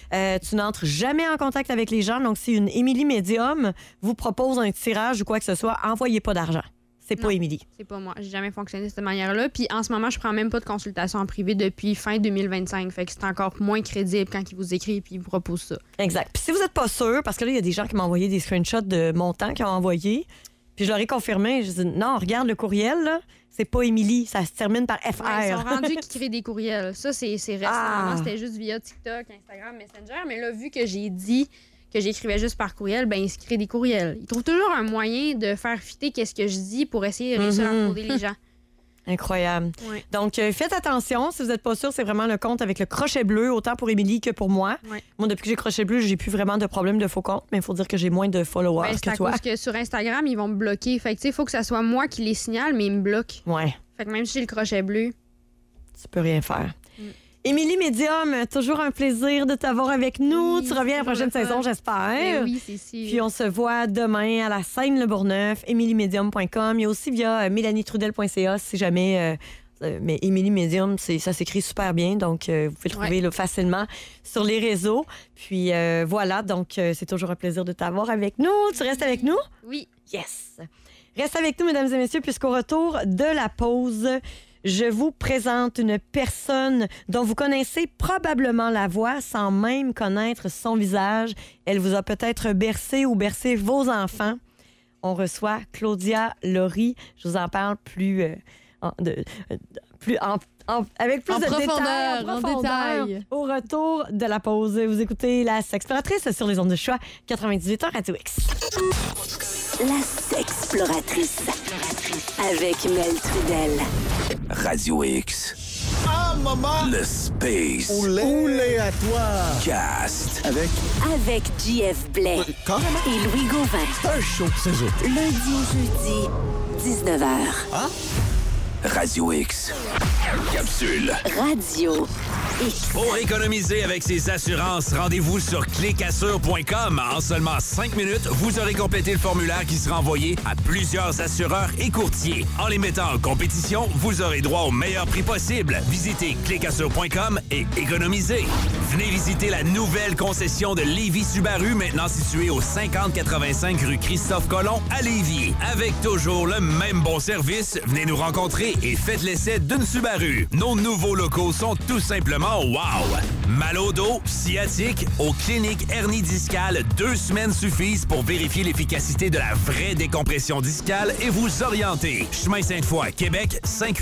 Tu n'entres jamais en contact avec les gens. Donc, si une Émilie Médium vous propose un tirage ou quoi que ce soit, envoyez pas d'argent. C'est pas Émilie. C'est pas moi. J'ai jamais fonctionné de cette manière-là. Puis en ce moment, je prends même pas de consultation en privé depuis fin 2025. Fait que c'est encore moins crédible quand il vous écrit et il vous propose ça. Exact. Puis si vous êtes pas sûr, parce que là, il y a des gens qui m'ont envoyé des screenshots de montants qu'ils ont envoyés, puis je leur ai confirmé. Je dis non, regarde le courriel, là. C'est pas Émilie. Ça se termine par FR. Ouais, ils sont rendus qui créent des courriels. Ça, c'est récent. Avant, c'était juste via TikTok, Instagram, Messenger. Mais là, vu que j'ai dit que j'écrivais juste par courriel, ben ils se créent des courriels. Ils trouvent toujours un moyen de faire fitter qu'est-ce que je dis pour essayer de réussir à frauder les gens. Incroyable. Ouais. Donc, faites attention. Si vous n'êtes pas sûr, c'est vraiment le compte avec le crochet bleu, autant pour Émilie que pour moi. Ouais. Moi, depuis que j'ai crochet bleu, j'ai plus vraiment de problème de faux compte, mais il faut dire que j'ai moins de followers que toi. Parce que sur Instagram, ils vont me bloquer. Fait que, tu sais, il faut que ça soit moi qui les signale, mais ils me bloquent. Ouais. Fait que même si j'ai le crochet bleu... Tu peux rien faire. Émilie Médium, toujours un plaisir de t'avoir avec nous. Tu reviens la prochaine saison, j'espère. Oui, c'est sûr. Puis on se voit demain à la scène Le Bourgneuf, emiliemedium.com. Il y a aussi via melanietrudel.ca si jamais... mais Émilie Médium, ça s'écrit super bien, donc vous pouvez le trouver là, facilement sur les réseaux. Puis voilà, donc c'est toujours un plaisir de t'avoir avec nous. Tu restes avec nous? Oui. Yes! Reste avec nous, mesdames et messieurs, puisqu'au retour de la pause... Je vous présente une personne dont vous connaissez probablement la voix sans même connaître son visage. Elle vous a peut-être bercé ou bercé vos enfants. On reçoit Claudia Laurie. Je vous en parle avec plus de détails, en détail. Au retour de la pause, vous écoutez La Sexploratrice sur les ondes de choix 98.1 Radio X. La Sexploratrice avec Mel Trudel. Radio X. Ah, maman! Le Space. Oulé à toi! Cast. Avec JF Blais. Et Louis Gauvin. C'est un show, c'est eux. Lundi au jeudi, 19h. Ah? Radio X. Capsule. Radio X. Pour économiser avec ses assurances, rendez-vous sur clicassure.com. En seulement 5 minutes, vous aurez complété le formulaire qui sera envoyé à plusieurs assureurs et courtiers. En les mettant en compétition, vous aurez droit au meilleur prix possible. Visitez clicassure.com et économisez. Venez visiter la nouvelle concession de Lévis Subaru, maintenant située au 5085 rue Christophe-Colomb à Lévis. Avec toujours le même bon service, venez nous rencontrer et faites l'essai d'une Subaru. Nos nouveaux locaux sont tout simplement wow! Mal au dos, sciatique, aux cliniques hernie discale, 2 semaines suffisent pour vérifier l'efficacité de la vraie décompression discale et vous orienter. Chemin Sainte-Foy, Québec,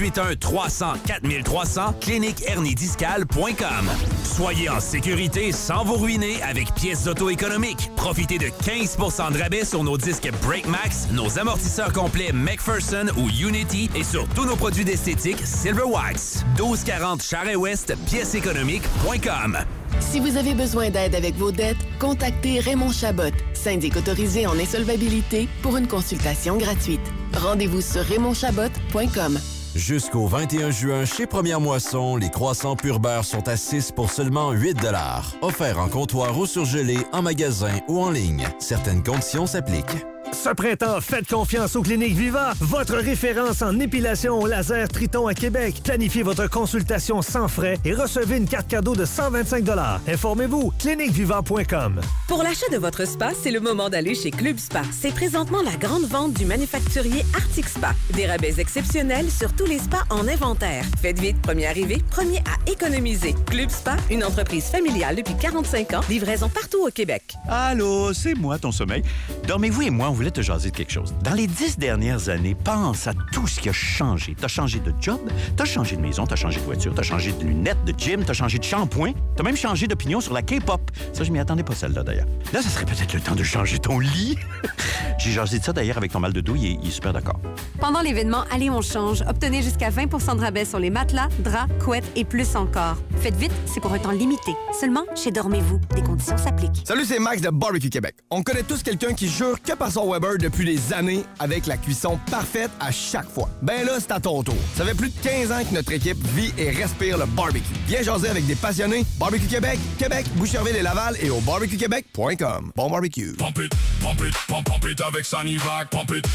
581-300-4300, cliniquehernidiscale.com. Soyez en sécurité sans vous ruiner avec pièces auto économiques. Profitez de 15 % de rabais sur nos disques BrakeMax, nos amortisseurs complets McPherson ou Unity et sur tous nos produits d'esthétique Silverwax. 1240 Charest-Ouest, pièceséconomique.com. Si vous avez besoin d'aide avec vos dettes, contactez Raymond Chabot, syndic autorisé en insolvabilité, pour une consultation gratuite. Rendez-vous sur raymondchabot.com. Jusqu'au 21 juin, chez Première Moisson, les croissants pur beurre sont à 6 pour seulement 8 $. Offert en comptoir ou surgelé, en magasin ou en ligne. Certaines conditions s'appliquent. Ce printemps, faites confiance aux Cliniques Viva, votre référence en épilation au laser Triton à Québec. Planifiez votre consultation sans frais et recevez une carte cadeau de 125 $. Informez-vous, cliniqueviva.com. Pour l'achat de votre spa, c'est le moment d'aller chez Club Spa. C'est présentement la grande vente du manufacturier Arctic Spa. Des rabais exceptionnels sur tous les spas en inventaire. Faites vite, premier arrivé, premier à économiser. Club Spa, une entreprise familiale depuis 45 ans, livraison partout au Québec. Allô, c'est moi, ton sommeil. Dormez-vous et moi, on voulait te jaser de quelque chose. Dans les 10 dernières années, pense à tout ce qui a changé. T'as changé de job, t'as changé de maison, t'as changé de voiture, t'as changé de lunettes, de gym, t'as changé de shampoing, t'as même changé d'opinion sur la K-pop. Ça, je m'y attendais pas, celle-là, d'ailleurs. Là, ça serait peut-être le temps de changer ton lit. J'ai jasé de ça, d'ailleurs, avec ton mal de dos, il est super d'accord. Pendant l'événement Allez, on change, obtenez jusqu'à 20 % de rabais sur les matelas, draps, couettes et plus encore. Faites vite, c'est pour un temps limité. Seulement chez Dormez-vous. Des conditions s'appliquent. Salut, c'est Max de Barbecue Québec. On connaît tous quelqu'un qui jure que par son Weber depuis des années avec la cuisson parfaite à chaque fois. Ben là, c'est à ton tour. Ça fait plus de 15 ans que notre équipe vit et respire le barbecue. Viens jaser avec des passionnés. Barbecue Québec, Boucherville et Laval et au barbecuequebec.com. Bon barbecue. Pump it avec Sanivac. Pump it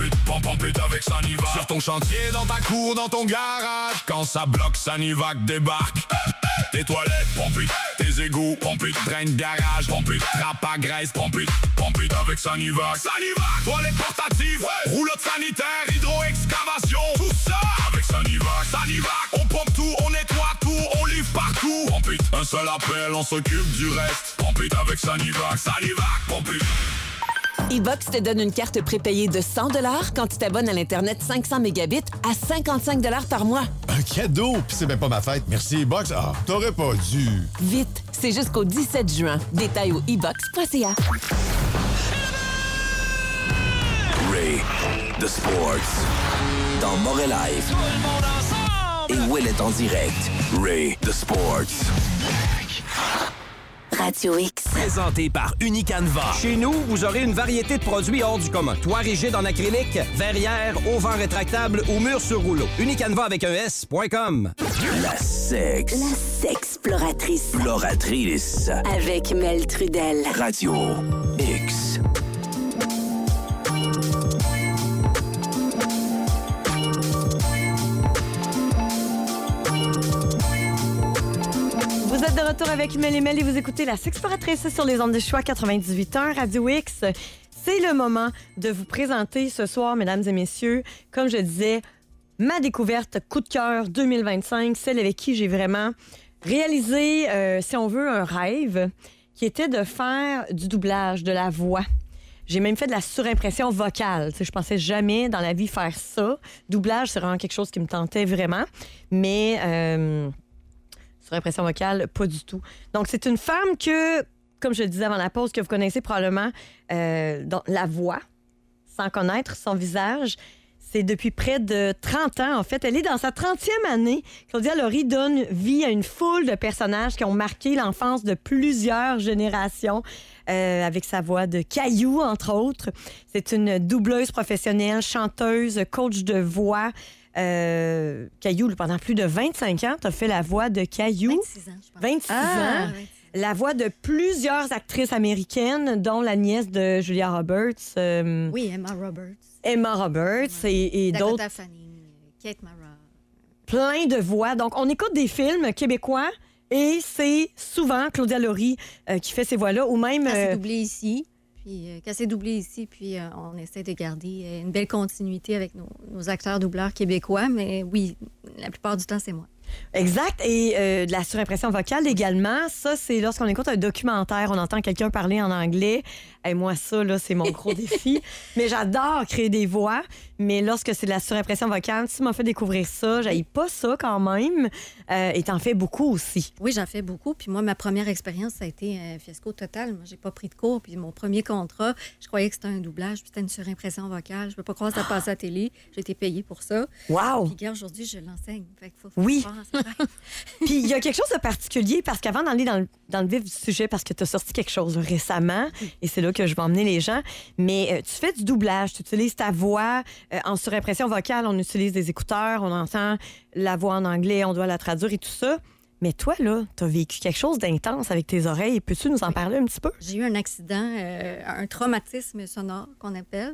avec Sanivac. Sur ton chantier, dans ta cour, dans ton garage. Quand ça bloque, Sanivac débarque. Tes toilettes, pump it. Tes égouts, pump it. Drain de garage, pump it. Trappe à graisse, pump it avec Sanivac. Sanivac, toilettes portatives, roulotte sanitaire, hydro-excavation, tout ça avec Sanivac. Sanivac, on pompe tout, on nettoie tout, on livre partout. Pump it, un seul appel, on s'occupe du reste. Pump it avec Sanivac. Sanivac, pump it. E-Box te donne une carte prépayée de 100 $ quand tu t'abonnes à l'Internet 500 mégabits à 55 $ par mois. Un cadeau? Puis c'est même pas ma fête. Merci, E-Box. Ah, t'aurais pas dû. Vite, c'est jusqu'au 17 juin. Détails au e-box.ca. Ray, The Sports. Dans Morel Live. Et Will est en direct. Ray, The Sports. Radio X. Présenté par Unicanva. Chez nous, vous aurez une variété de produits hors du commun. Toit rigide en acrylique, verrière, auvent rétractable ou mur sur rouleau. Unicanva avec un S.com. La sexploratrice. Exploratrice. Avec Mel Trudel. Radio X. Vous êtes de retour avec Mel et Mel et vous écoutez La Sexploratrice sur les ondes de choix 98.1 Radio X. C'est le moment de vous présenter ce soir, mesdames et messieurs, comme je disais, ma découverte coup de cœur 2025, celle avec qui j'ai vraiment réalisé, si on veut, un rêve, qui était de faire du doublage, de la voix. J'ai même fait de la surimpression vocale. Je pensais jamais dans la vie faire ça. Doublage, c'est vraiment quelque chose qui me tentait vraiment. Mais surimpression vocale, pas du tout. Donc, c'est une femme que, comme je le disais avant la pause, que vous connaissez probablement dans la voix, sans connaître son visage. C'est depuis près de 30 ans, en fait. Elle est dans sa 30e année. Claudia Laurie donne vie à une foule de personnages qui ont marqué l'enfance de plusieurs générations avec sa voix de Caillou, entre autres. C'est une doubleuse professionnelle, chanteuse, coach de voix. Caillou, pendant plus de 25 ans, tu as fait la voix de Caillou. 26 ans, je pense. 26 ans. 26. La voix de plusieurs actrices américaines, dont la nièce de Julia Roberts. Oui, Emma Roberts. Emma Roberts et d'autres. Dakota Fanning, Kate Mara. Plein de voix. Donc, on écoute des films québécois et c'est souvent Claudia Laurie qui fait ces voix-là ou même... Quand c'est doublé ici. Quand c'est doublé ici, puis on essaie de garder une belle continuité avec nos acteurs doubleurs québécois. Mais oui, la plupart du temps, c'est moi. Exact. Et de la surimpression vocale également. Ça, c'est lorsqu'on écoute un documentaire, on entend quelqu'un parler en anglais. Et moi, ça, là, c'est mon gros défi. Mais j'adore créer des voix. Mais lorsque c'est de la surimpression vocale, tu m'as fait découvrir ça. J'haïs pas ça quand même. Et t'en fais beaucoup aussi. Oui, j'en fais beaucoup. Puis moi, ma première expérience, ça a été un fiasco total. Moi, j'ai pas pris de cours. Puis mon premier contrat, je croyais que c'était un doublage. Puis c'était une surimpression vocale. Je peux pas croire que ça passait à la télé. J'ai été payée pour ça. Wow! Puis regarde, aujourd'hui, je l'enseigne. Fait qu'il faut oui. Puis il y a quelque chose de particulier parce qu'avant d'aller dans le vif du sujet, parce que tu as sorti quelque chose récemment, et c'est là que je vais emmener les gens, mais tu fais du doublage, tu utilises ta voix en surimpression vocale, on utilise des écouteurs, on entend la voix en anglais, on doit la traduire et tout ça. Mais toi, là, tu as vécu quelque chose d'intense avec tes oreilles. Peux-tu nous en parler un petit peu? J'ai eu un accident, un traumatisme sonore qu'on appelle.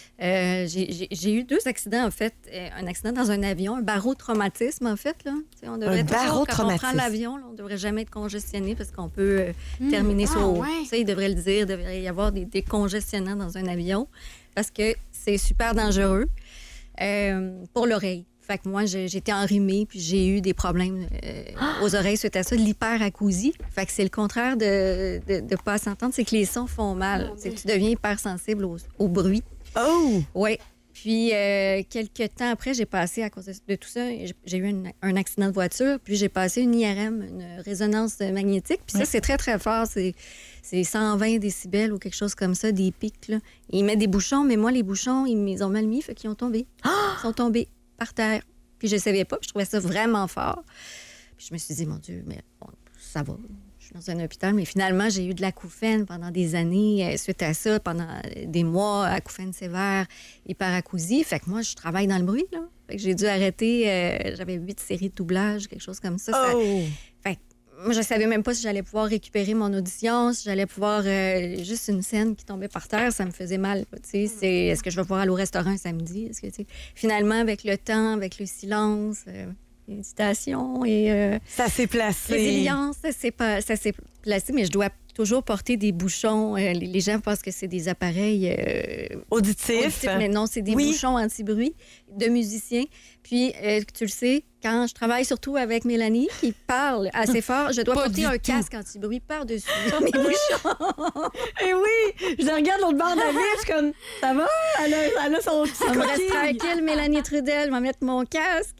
J'ai eu 2 accidents, en fait. Un accident dans un avion, un barotraumatisme, en fait. Là. On devrait toujours, quand on prend l'avion, là, on ne devrait jamais être congestionné parce qu'on peut terminer sur... Ouais. Il devrait le dire, il devrait y avoir des congestionnants dans un avion parce que c'est super dangereux pour l'oreille. Fait que moi, j'étais enrhumée, puis j'ai eu des problèmes aux oreilles suite à ça, de l'hyperacousie. Fait que c'est le contraire de pas s'entendre, c'est que les sons font mal. C'est que tu deviens hypersensible au bruit. Oh! Oui. Puis, quelques temps après, j'ai passé, à cause de tout ça, j'ai eu un accident de voiture, puis j'ai passé une IRM, une résonance magnétique. Puis ça, c'est très, très fort. C'est 120 décibels ou quelque chose comme ça, des pics. Là. Ils mettent des bouchons, mais moi, les bouchons, ils ont mal mis, fait qu'ils ont tombé. Ils sont tombés par terre. Puis je ne savais pas, puis je trouvais ça vraiment fort. Puis je me suis dit, mon Dieu, mais bon, ça va. Je suis dans un hôpital, mais finalement, j'ai eu de l'acouphène pendant des années. Suite à ça, pendant des mois, acouphène sévère, hyperacousie. Fait que moi, je travaille dans le bruit, là. Fait que j'ai dû arrêter. J'avais 8 séries de doublage, quelque chose comme ça. Fait que moi, je ne savais même pas si j'allais pouvoir récupérer mon audition, si j'allais pouvoir... juste une scène qui tombait par terre, ça me faisait mal. Est-ce que je vais pouvoir aller au restaurant un samedi? Finalement, avec le temps, avec le silence, méditation et... ça s'est placé. Résilience, ça s'est placé, mais je dois toujours porter des bouchons. Les gens pensent que c'est des appareils... auditifs. Mais non, c'est des bouchons anti-bruit de musiciens. Puis, tu le sais, quand je travaille surtout avec Mélanie, qui parle assez fort, je dois porter un casque anti-bruit par-dessus mes bouchons. Et oui! Je regarde l'autre bord de la vie, je suis comme, ça va? Elle a son petit coquille. Reste tranquille, Mélanie Trudel, je vais mettre mon casque.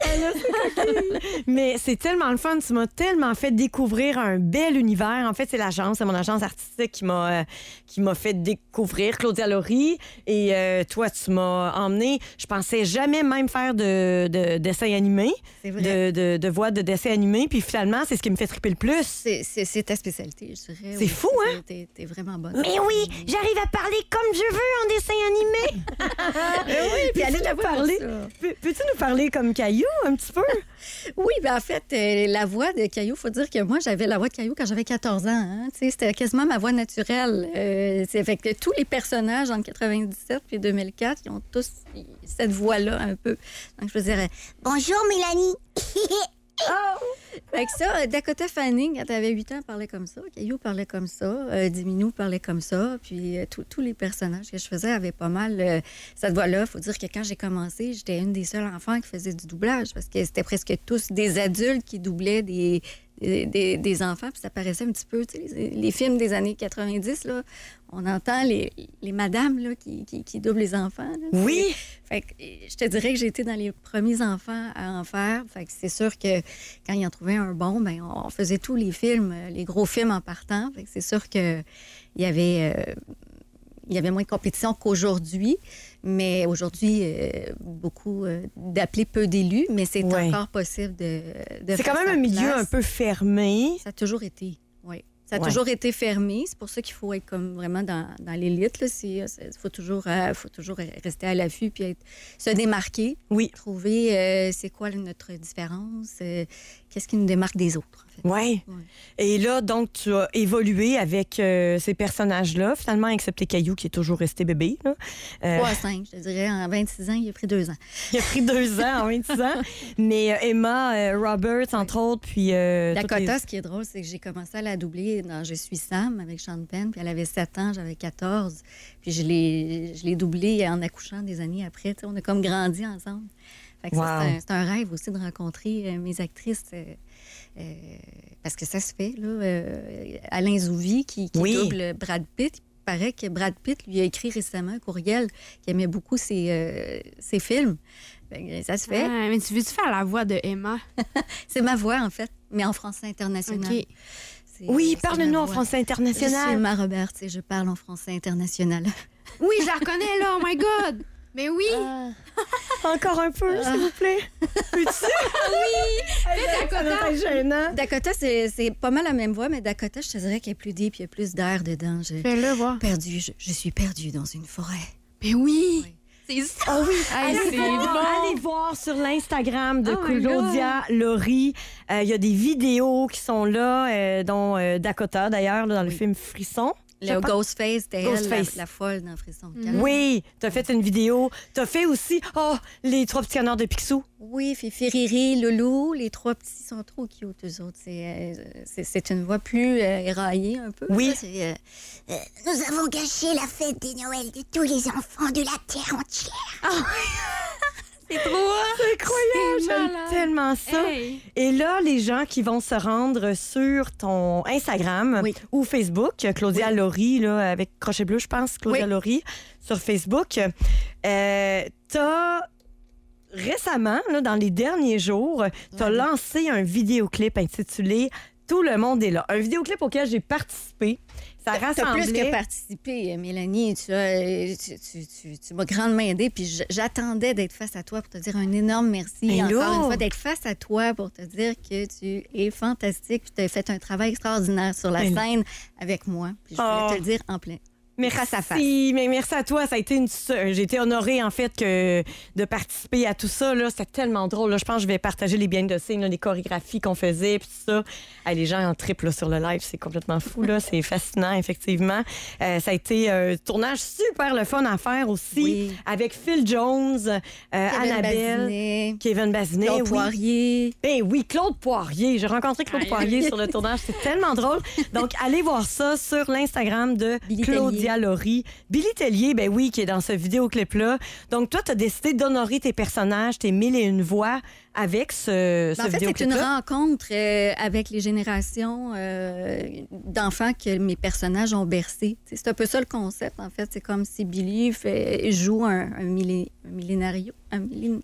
Mais c'est tellement le fun. Tu m'as tellement fait découvrir un bel univers. En fait, c'est mon agence artistique qui m'a fait découvrir Claudia Laurie. Et toi, tu m'as emmené. Je pensais jamais même faire de dessin animé. C'est vrai. De voix de dessin animé. Puis finalement, c'est ce qui me fait triper le plus. C'est ta spécialité, je dirais. C'est fou, hein? T'es vraiment bonne. Mais oui, j'arrive à parler comme je veux en dessin animé. Oui, puis allez la parler. Peux-tu nous parler comme Caillou un petit peu? Oui, bien en fait, la voix de Caillou, il faut dire que moi, j'avais la voix de Caillou quand j'avais 14 ans. Hein? C'était quasiment ma voix naturelle. Fait que tous les personnages entre 97 et 2004, ils ont tous cette voix-là un peu. Donc, je veux dire, bonjour Mélanie! Fait que ça, Dakota Fanning, quand elle avait 8 ans, parlait comme ça. Caillou parlait comme ça. Diminou parlait comme ça. Puis tous les personnages que je faisais avaient pas mal cette voix-là. Il faut dire que quand j'ai commencé, j'étais une des seules enfants qui faisait du doublage parce que c'était presque tous des adultes qui doublaient des enfants. Puis ça paraissait un petit peu, tu sais, les films des années 90, là, on entend les madames là, qui doublent les enfants. Là, oui! Fait que je te dirais que j'ai été dans les premiers enfants à en faire. Fait que c'est sûr que quand ils en trouvaient un bon, ben on faisait tous les films, les gros films en partant. Fait que c'est sûr qu'il y avait moins de compétition qu'aujourd'hui. Mais aujourd'hui, beaucoup d'appeler peu d'élus, mais c'est encore possible de c'est faire quand même un milieu un peu fermé. Ça a toujours été, oui. Ça a toujours été fermé. C'est pour ça qu'il faut être comme vraiment dans l'élite. Il faut toujours rester à l'affût puis se démarquer. Oui. Trouver c'est quoi notre différence, qu'est-ce qui nous démarque des autres. En fait. Oui. Et là, donc, tu as évolué avec ces personnages-là, finalement, excepté Caillou, qui est toujours resté bébé. 3 à 5, je te dirais. En 26 ans, il a pris 2 ans. Il a pris 2 ans en 26 ans. Mais Emma Roberts, entre autres, puis... Dakota, ce qui est drôle, c'est que j'ai commencé à la doubler dans Je suis Sam avec Sean Penn, puis elle avait 7 ans, j'avais 14. Puis je l'ai doublée en accouchant des années après. On a comme grandi ensemble. Fait que ça, c'est un rêve aussi de rencontrer mes actrices... parce que ça se fait, là. Alain Zouvi, qui double Brad Pitt, il paraît que Brad Pitt lui a écrit récemment un courriel qu'il aimait beaucoup ses films. Ça se fait. Mais tu veux-tu faire la voix de Emma? C'est ma voix, en fait, mais en français international. Okay. Oui, parle-nous en français international. Je suis Emma Roberts et je parle en français international. Oui, je la reconnais, là. Oh my God! Mais oui! Encore un peu, s'il vous plaît. Peux-tu? Oui! Dakota! Gênant. Dakota, c'est pas mal la même voix, mais Dakota, je te dirais qu'elle est plus deep, il y a plus d'air dedans. Fais-le voir. Je suis perdue dans une forêt. Mais oui! C'est ça! Oh oui! Allez voir sur l'Instagram de Claudia Laurie. Il y a des vidéos qui sont là, dont Dakota, d'ailleurs, dans le film Frisson. Le Ghostface, c'était elle, la folle dans Frisson. Oui, t'as fait une vidéo. T'as fait aussi les 3 petits canards de Picsou. Oui, Fifi, Riri, Loulou. Les 3 petits sont trop cute, eux autres. C'est une voix plus éraillée un peu. Oui. Ça, nous avons gâché la fête des Noëls de tous les enfants de la terre entière. C'est trop C'est incroyable, j'aime tellement ça. Hey. Et là, les gens qui vont se rendre sur ton Instagram ou Facebook, Claudia Laurie, là, avec crochet bleu, je pense, Claudia Laurie, sur Facebook, t'as récemment, là, dans les derniers jours, t'as lancé un vidéoclip intitulé « Tout le monde est là ». Un vidéoclip auquel j'ai participé. Ça rassemblait... T'as plus que participé, Mélanie. Tu m'as grandement aidée. Puis j'attendais d'être face à toi pour te dire un énorme merci. Et encore là... une fois, d'être face à toi pour te dire que tu es fantastique. Puis tu as fait un travail extraordinaire sur la scène avec moi. Puis je voulais te le dire en plein. Merci, face à face. Mais merci à toi. Ça a été j'ai été honorée, en fait, de participer à tout ça. Là. C'était tellement drôle. Là. Je pense que je vais partager les behind the scenes, là, les chorégraphies qu'on faisait, puis tout ça. Les gens en triple sur le live, c'est complètement fou. Là. C'est fascinant, effectivement. Ça a été un tournage super le fun à faire aussi, avec Phil Jones, Annabelle, Kevin Bazinet, Claude Poirier. Ben oui, Claude Poirier. J'ai rencontré Claude Poirier sur le tournage. C'est tellement drôle. Donc, allez voir ça sur l'Instagram de Claudia Laurie. Billy Tellier, ben oui, qui est dans ce vidéoclip-là. Donc, toi, tu as décidé d'honorer tes personnages, tes 1001 voix avec ce vidéoclip-là. En fait, c'est une rencontre avec les générations d'enfants que mes personnages ont bercé. C'est un peu ça le concept, en fait. C'est comme si Billy joue un millénario. Un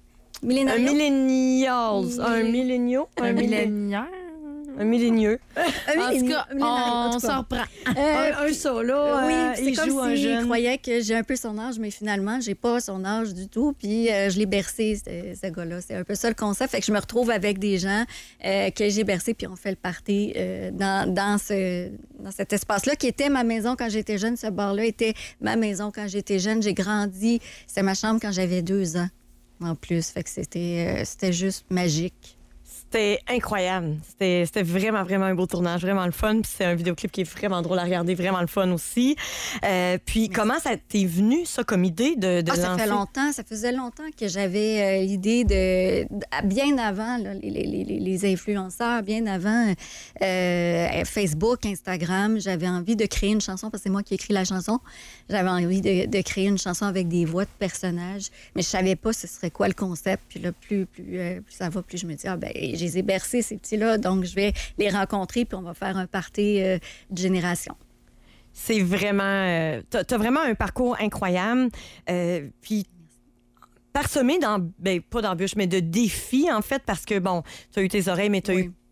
millénieux. En tout cas, on s'en reprend. Un solo, il comme joue un jeune. Il croyait que j'ai un peu son âge, mais finalement, j'ai pas son âge du tout. Puis je l'ai bercé, ce gars-là. C'est un peu ça le concept. Fait que je me retrouve avec des gens que j'ai bercés, puis on fait le party dans cet espace-là, qui était ma maison quand j'étais jeune. Ce bar-là était ma maison quand j'étais jeune. J'ai grandi. C'était ma chambre quand j'avais 2 ans, en plus. Fait que c'était juste magique. C'était incroyable. C'était vraiment, vraiment un beau tournage, vraiment le fun. Puis c'est un vidéoclip qui est vraiment drôle à regarder, vraiment le fun aussi. Puis comment ça t'est venu, ça, comme idée de lancer? Ça fait longtemps. Ça faisait longtemps que j'avais l'idée de... Bien avant, là, les influenceurs, bien avant Facebook, Instagram, j'avais envie de créer une chanson, parce que c'est moi qui ai écrit la chanson. J'avais envie de créer une chanson avec des voix de personnages, mais je savais pas ce serait quoi le concept. Puis là, plus ça va, plus je me dis, je les ai bercés, ces petits-là, donc je vais les rencontrer, puis on va faire un party de génération. C'est vraiment... t'as vraiment un parcours incroyable. Puis parsemé pas d'embûches, mais de défis, en fait, parce que, bon, tu as eu tes oreilles, mais tu as eu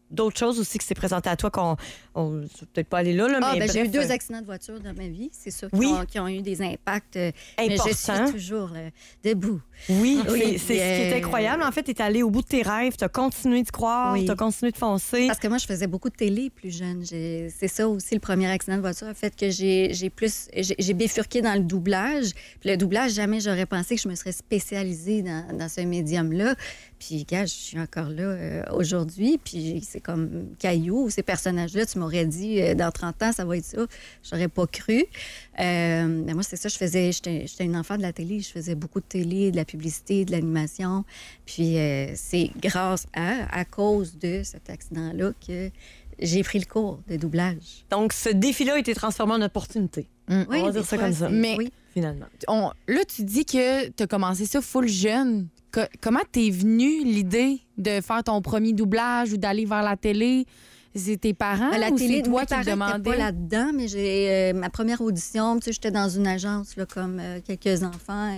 d'autres choses aussi qui s'est présenté à toi qu'on ne peut-être pas aller là, mais j'ai eu bref, 2 accidents de voiture dans ma vie. C'est ça qui ont eu des impacts. Importants. Mais je suis toujours debout. Oui, c'est ce qui est incroyable. En fait, tu es allé au bout de tes rêves, tu as continué de croire, tu as continué de foncer. Parce que moi, je faisais beaucoup de télé plus jeune. C'est ça aussi, le premier accident de voiture a fait que j'ai bifurqué dans le doublage. Puis le doublage, jamais j'aurais pensé que je me serais spécialisée dans ce médium-là. Puis, gars, je suis encore là aujourd'hui. Puis c'est comme Caillou, ces personnages-là, tu m'aurais dit, dans 30 ans, ça va être ça. J'aurais pas cru. Mais moi, c'est ça, j'étais une enfant de la télé. Je faisais beaucoup de télé, de la publicité, de l'animation. Puis c'est grâce à cause de cet accident-là que j'ai pris le cours de doublage. Donc, ce défi-là a été transformé en opportunité. On va dire ça comme ça. Mais finalement. Là, tu dis que tu as commencé ça full jeune. Comment t'es venue l'idée de faire ton premier doublage ou d'aller vers la télé? C'est tes parents la ou télé, c'est toi qui me demandais? Pas là-dedans, mais j'ai ma première audition, tu sais, j'étais dans une agence là, comme quelques enfants.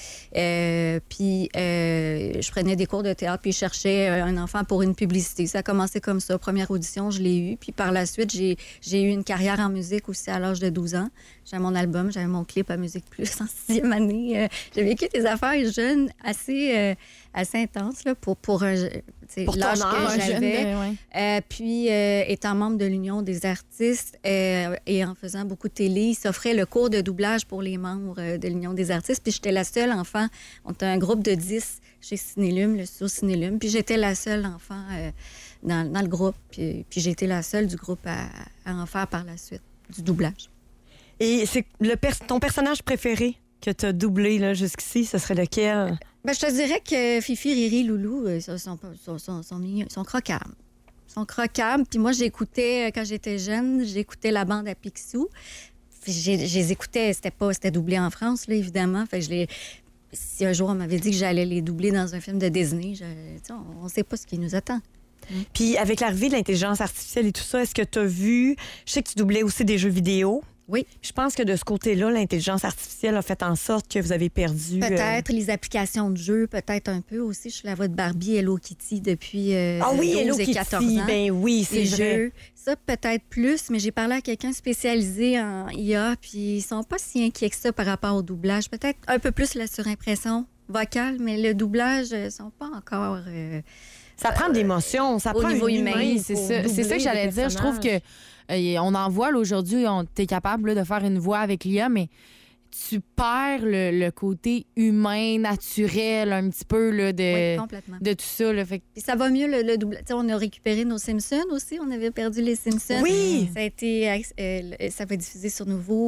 Puis je prenais des cours de théâtre, puis je cherchais un enfant pour une publicité. Ça a commencé comme ça. Première audition, je l'ai eue. Puis par la suite, j'ai eu une carrière en musique aussi à l'âge de 12 ans. J'avais mon album, j'avais mon clip à Musique Plus en 6e année. J'ai vécu des affaires jeunes assez intenses là, pour l'âge que j'avais. Puis, étant membre de l'Union des artistes et en faisant beaucoup de télé, il s'offrait le cours de doublage pour les membres de l'Union des artistes. Puis j'étais la seule enfant. On était un groupe de 10 chez Cinélume, le studio Cinélume. Puis j'étais la seule enfant dans le groupe. Puis j'ai été la seule du groupe à en faire par la suite, du doublage. Et c'est ton personnage préféré que tu as doublé là, jusqu'ici, ce serait lequel? Je te dirais que Fifi, Riri, Loulou sont mignons, sont croquables. Ils sont croquables. Puis moi, j'écoutais, quand j'étais jeune, j'écoutais la bande à Picsou. Puis je les écoutais, c'était doublé en France, là, évidemment. Fait que si un jour on m'avait dit que j'allais les doubler dans un film de Disney, on ne sait pas ce qui nous attend. Puis avec l'arrivée de l'intelligence artificielle et tout ça, est-ce que tu as vu... Je sais que tu doublais aussi des jeux vidéo. Oui. Je pense que de ce côté-là, l'intelligence artificielle a fait en sorte que vous avez perdu... Peut-être les applications de jeu, peut-être un peu aussi. Je suis la voix de Barbie Hello Kitty depuis 12 Hello et 14 ans. Ben oui, c'est vrai. Jeux, ça, peut-être plus, mais j'ai parlé à quelqu'un spécialisé en IA, puis ils sont pas si inquiets que ça par rapport au doublage. Peut-être un peu plus la surimpression vocale, mais le doublage, ils sont pas encore... ça prend de l'émotion, ça prend niveau humain. C'est ça que j'allais dire. Je trouve que on en voit là, aujourd'hui, tu es capable là, de faire une voix avec l'IA, mais tu perds le côté humain, naturel, un petit peu là, de tout ça. Là, fait... Puis ça va mieux le doublage. On a récupéré nos Simpsons aussi. On avait perdu les Simpsons. Oui! Ça a été, ça va être diffusé sur nouveau.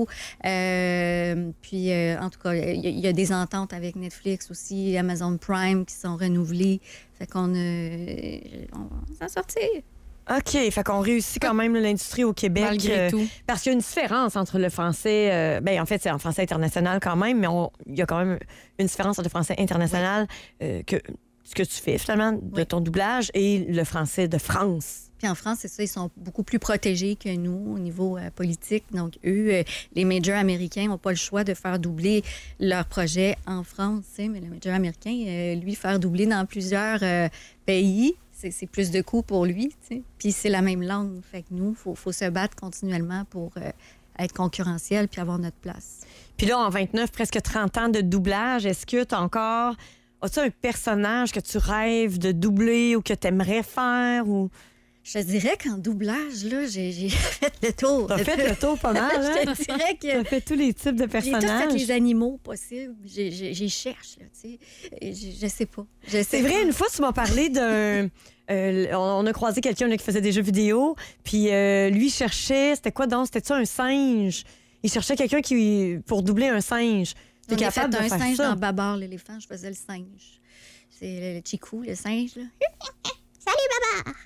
Puis, en tout cas, il y a des ententes avec Netflix aussi, Amazon Prime qui sont renouvelées. Fait qu'on va s'en sortir. OK, fait qu'on réussit quand même l'industrie au Québec. Malgré tout. Parce qu'il y a une différence entre le français... en fait, c'est en français international quand même, mais il y a quand même une différence entre le français international que ce que tu fais, finalement, de ton doublage et le français de France. Puis en France, c'est ça, ils sont beaucoup plus protégés que nous au niveau politique. Donc, eux, les majors américains n'ont pas le choix de faire doubler leur projet en France. Mais le major américain, lui, faire doubler dans plusieurs pays... C'est plus de coûts pour lui, tu sais. Puis c'est la même langue. Fait que nous, faut se battre continuellement pour être concurrentiel puis avoir notre place. Puis là, en 29, presque 30 ans de doublage, est-ce que tu as encore... As-tu un personnage que tu rêves de doubler ou que tu aimerais faire ou... Je te dirais qu'en doublage, là, j'ai fait le tour. T'as fait le tour pas mal, hein? Je te dirais que... T'as fait tous les types de personnages. J'ai tous fait les animaux possibles. J'y cherche, là, tu sais. Je sais pas. C'est vrai, une fois, tu m'as parlé d'un... on a croisé quelqu'un là, qui faisait des jeux vidéo, puis lui cherchait... C'était quoi donc? C'était-tu un singe? Il cherchait quelqu'un pour doubler un singe. T'es capable de faire ça? Un singe dans Babar l'éléphant, je faisais le singe. C'est le Chicou, le singe, là. Salut, Babar!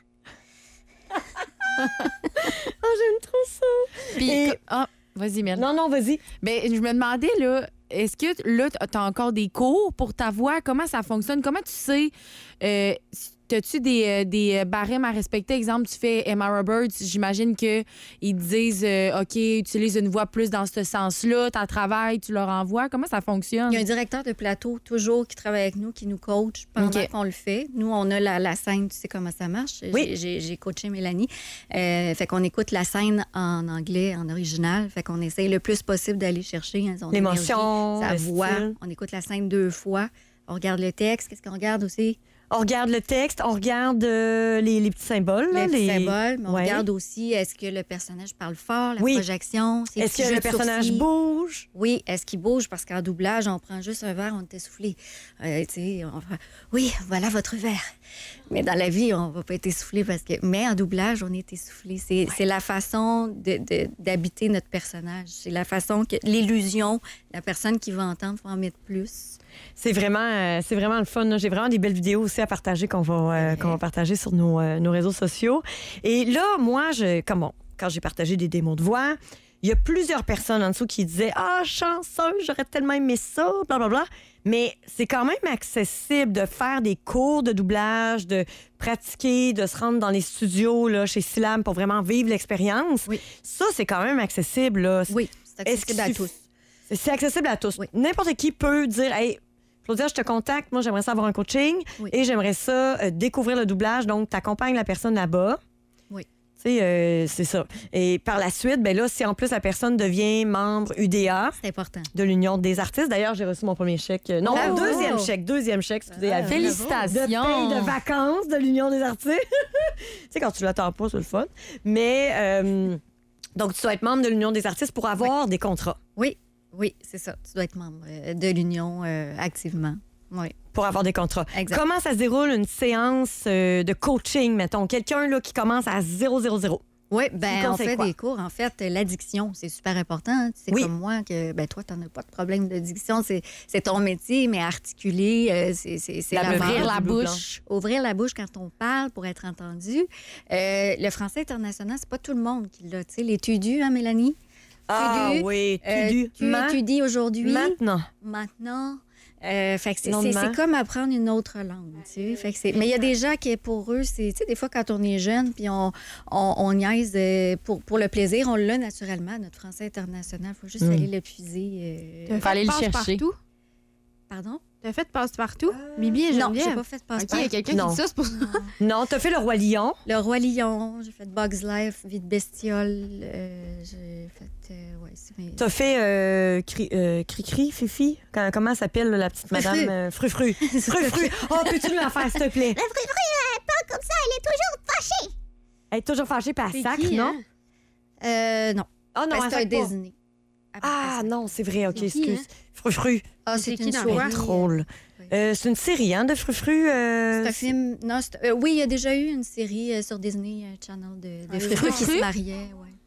J'aime trop ça. Puis, vas-y, Mel. Non, vas-y. Mais je me demandais, là, est-ce que là, tu as encore des cours pour ta voix? Comment ça fonctionne? Comment tu sais... t'as-tu des barèmes à respecter? Exemple, tu fais Emma Roberts, j'imagine qu'ils te disent OK, utilise une voix plus dans ce sens-là, t'as travail, tu leur envoies. Comment ça fonctionne? Il y a un directeur de plateau, toujours, qui travaille avec nous, qui nous coach pendant qu'on le fait. Nous, on a la scène, tu sais comment ça marche. Oui. J'ai coaché Mélanie. Fait qu'on écoute la scène en anglais, en original. Fait qu'on essaye le plus possible d'aller chercher son l'émotion, énergie, sa voix. style. On écoute la scène 2 fois. On regarde le texte. Qu'est-ce qu'on regarde aussi? On regarde le texte, on regarde les petits symboles. Les petits symboles, mais on Ouais. regarde aussi, est-ce que le personnage parle fort, la projection? Est-ce que le personnage bouge? Oui, est-ce qu'il bouge? Parce qu'en doublage, on prend juste un verre, on est essoufflé. Tu sais, on fait oui, voilà votre verre. Mais dans la vie, on va pas être essoufflé parce que. Mais en doublage, on est essoufflé. C'est la façon d'habiter notre personnage. C'est la façon que. L'illusion, la personne qui va entendre, il faut en mettre plus. C'est vraiment le fun, là. J'ai vraiment des belles vidéos aussi à partager qu'on va partager sur nos réseaux sociaux. Et là, moi, quand j'ai partagé des démos de voix, il y a plusieurs personnes en dessous qui disaient « Ah, chanceuse, j'aurais tellement aimé ça, blablabla. » Mais c'est quand même accessible de faire des cours de doublage, de pratiquer, de se rendre dans les studios là, chez Syllab pour vraiment vivre l'expérience. Oui. Ça, c'est quand même accessible. Là. Oui, c'est accessible à tous. C'est accessible à tous. Oui. N'importe qui peut dire « Hey, Claudia, je te contacte, moi j'aimerais ça avoir un coaching et j'aimerais ça découvrir le doublage. » Donc, tu accompagnes la personne là-bas. Oui. Tu sais, c'est ça. Et par la suite, ben là, si en plus la personne devient membre UDA, c'est important, de l'Union des artistes. D'ailleurs, j'ai reçu mon premier chèque. Non, deuxième chèque, excusez. Félicitations. De paye de vacances de l'Union des artistes. Tu sais, quand tu l'attends pas, c'est le fun. Mais, donc, tu dois être membre de l'Union des artistes pour avoir des contrats. Oui, c'est ça. Tu dois être membre de l'Union activement. Oui. Pour avoir des contrats. Exact. Comment ça se déroule une séance de coaching, mettons? Quelqu'un là, qui commence à 000. Oui, on fait des cours. En fait, l'addiction, c'est super important. C'est comme moi que toi, tu n'en as pas de problème d'addiction. C'est ton métier, mais articuler, c'est ouvrir la bouche. Ouvrir la bouche quand on parle pour être entendu. Le français international, c'est pas tout le monde qui l'a. Les TUDU, hein, Mélanie? Ah TUDU, oui, TUDU. Tu dis aujourd'hui. Maintenant. Fait que c'est comme apprendre une autre langue. Tu sais. Fait que mais il y a des gens qui, pour eux, c'est, tu sais, des fois, quand on est jeune, puis on niaise pour le plaisir, on l'a naturellement, notre français international. Il faut juste aller le puiser. Il faut aller le chercher. Pardon? T'as fait passe-partout? Bibi et Geneviève? Non, j'ai pas fait passe-partout. OK, il y a quelqu'un qui dit ça, c'est pour ça. Non, t'as fait le Roi Lion. Le Roi Lion, j'ai fait Bugs Life, Vie de bestiole. J'ai fait... T'as fait Cri-Cri, Fifi? Comment s'appelle la petite madame? Fru-Fru. Fru-Fru. Oh, peux-tu nous la faire, s'il te plaît? La Fru-Fru, elle parle comme ça, elle est toujours fâchée. Elle est toujours fâchée par sac, non? Non. Oh non, c'est un Disney. Ah non, c'est vrai, OK, excuse. Fru-Fru. Ah, c'est une série drôle. C'est une série, hein, de Fru-Fru? C'est un film... Non, oui, il y a déjà eu une série sur Disney Channel de Fru-Fru qui se mariait,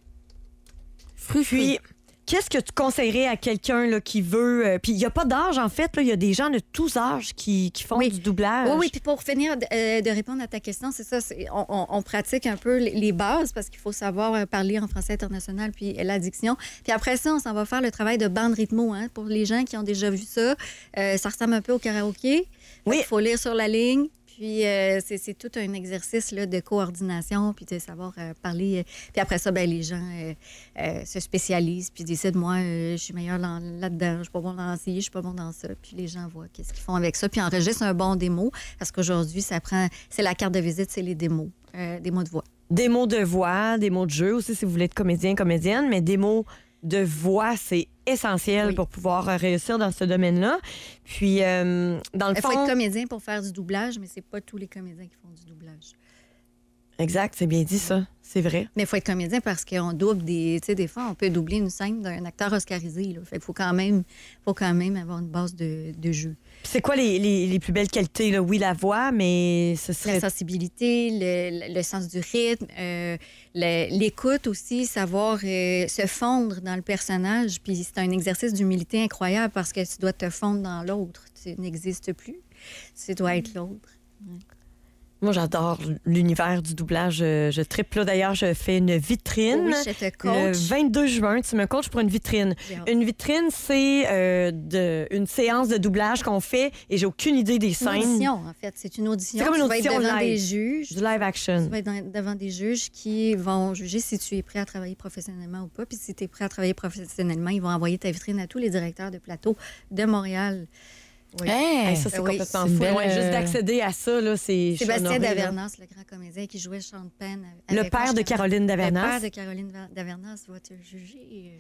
Puis, qu'est-ce que tu conseillerais à quelqu'un là, qui veut... Puis, il n'y a pas d'âge, en fait. Il y a des gens de tous âges qui font du doublage. Oui, puis pour finir de répondre à ta question, c'est ça. On pratique un peu les bases parce qu'il faut savoir parler en français international puis l'addiction. Puis après ça, on s'en va faire le travail de bande rythmo. Hein, pour les gens qui ont déjà vu ça, ça ressemble un peu au karaoké. Oui. Il faut lire sur la ligne. Puis, c'est tout un exercice là, de coordination, puis de savoir parler. Puis après ça, les gens se spécialisent, puis décident, moi, je suis meilleure là-dedans, je suis pas bon dans ci, je suis pas bon dans ça. Puis les gens voient qu'est-ce qu'ils font avec ça, puis enregistrent un bon démo, parce qu'aujourd'hui, c'est la carte de visite, c'est les démos, des mots de voix. Des mots de voix, des mots de jeu aussi, si vous voulez être comédien, comédienne, mais des mots de voix, c'est essentiel pour pouvoir réussir dans ce domaine-là. Puis, dans le fond... Il faut être comédien pour faire du doublage, mais c'est pas tous les comédiens qui font du doublage. Exact, c'est bien dit, ça. C'est vrai. Mais il faut être comédien parce qu'on double des... Tu sais, des fois, on peut doubler une scène d'un acteur oscarisé. Là. Fait qu'il faut quand même avoir une base de jeu. C'est quoi les plus belles qualités? Là? Oui, la voix, mais ce serait... La sensibilité, le sens du rythme, l'écoute aussi, savoir se fondre dans le personnage. Puis c'est un exercice d'humilité incroyable parce que tu dois te fondre dans l'autre. Tu n'existes plus. Tu dois être l'autre. Ouais. Moi, j'adore l'univers du doublage. Je trippe. Là, d'ailleurs, je fais une vitrine. Oui, je te coach. Le 22 juin, tu me coaches pour une vitrine. Une vitrine, c'est une séance de doublage qu'on fait et j'ai aucune idée des scènes. Une audition, en fait. C'est une audition. C'est comme une audition tu vas être devant live. des juges. Du live action. Tu vas être devant des juges qui vont juger si tu es prêt à travailler professionnellement ou pas. Puis si tu es prêt à travailler professionnellement, ils vont envoyer ta vitrine à tous les directeurs de plateau de Montréal. Oui. Hey, ça, c'est complètement fou. Ouais, juste d'accéder à ça, là, c'est... Sébastien Davernas, le grand comédien qui jouait Sean Penn. Le père de Caroline Davernas. Le père de Caroline Davernas va te juger.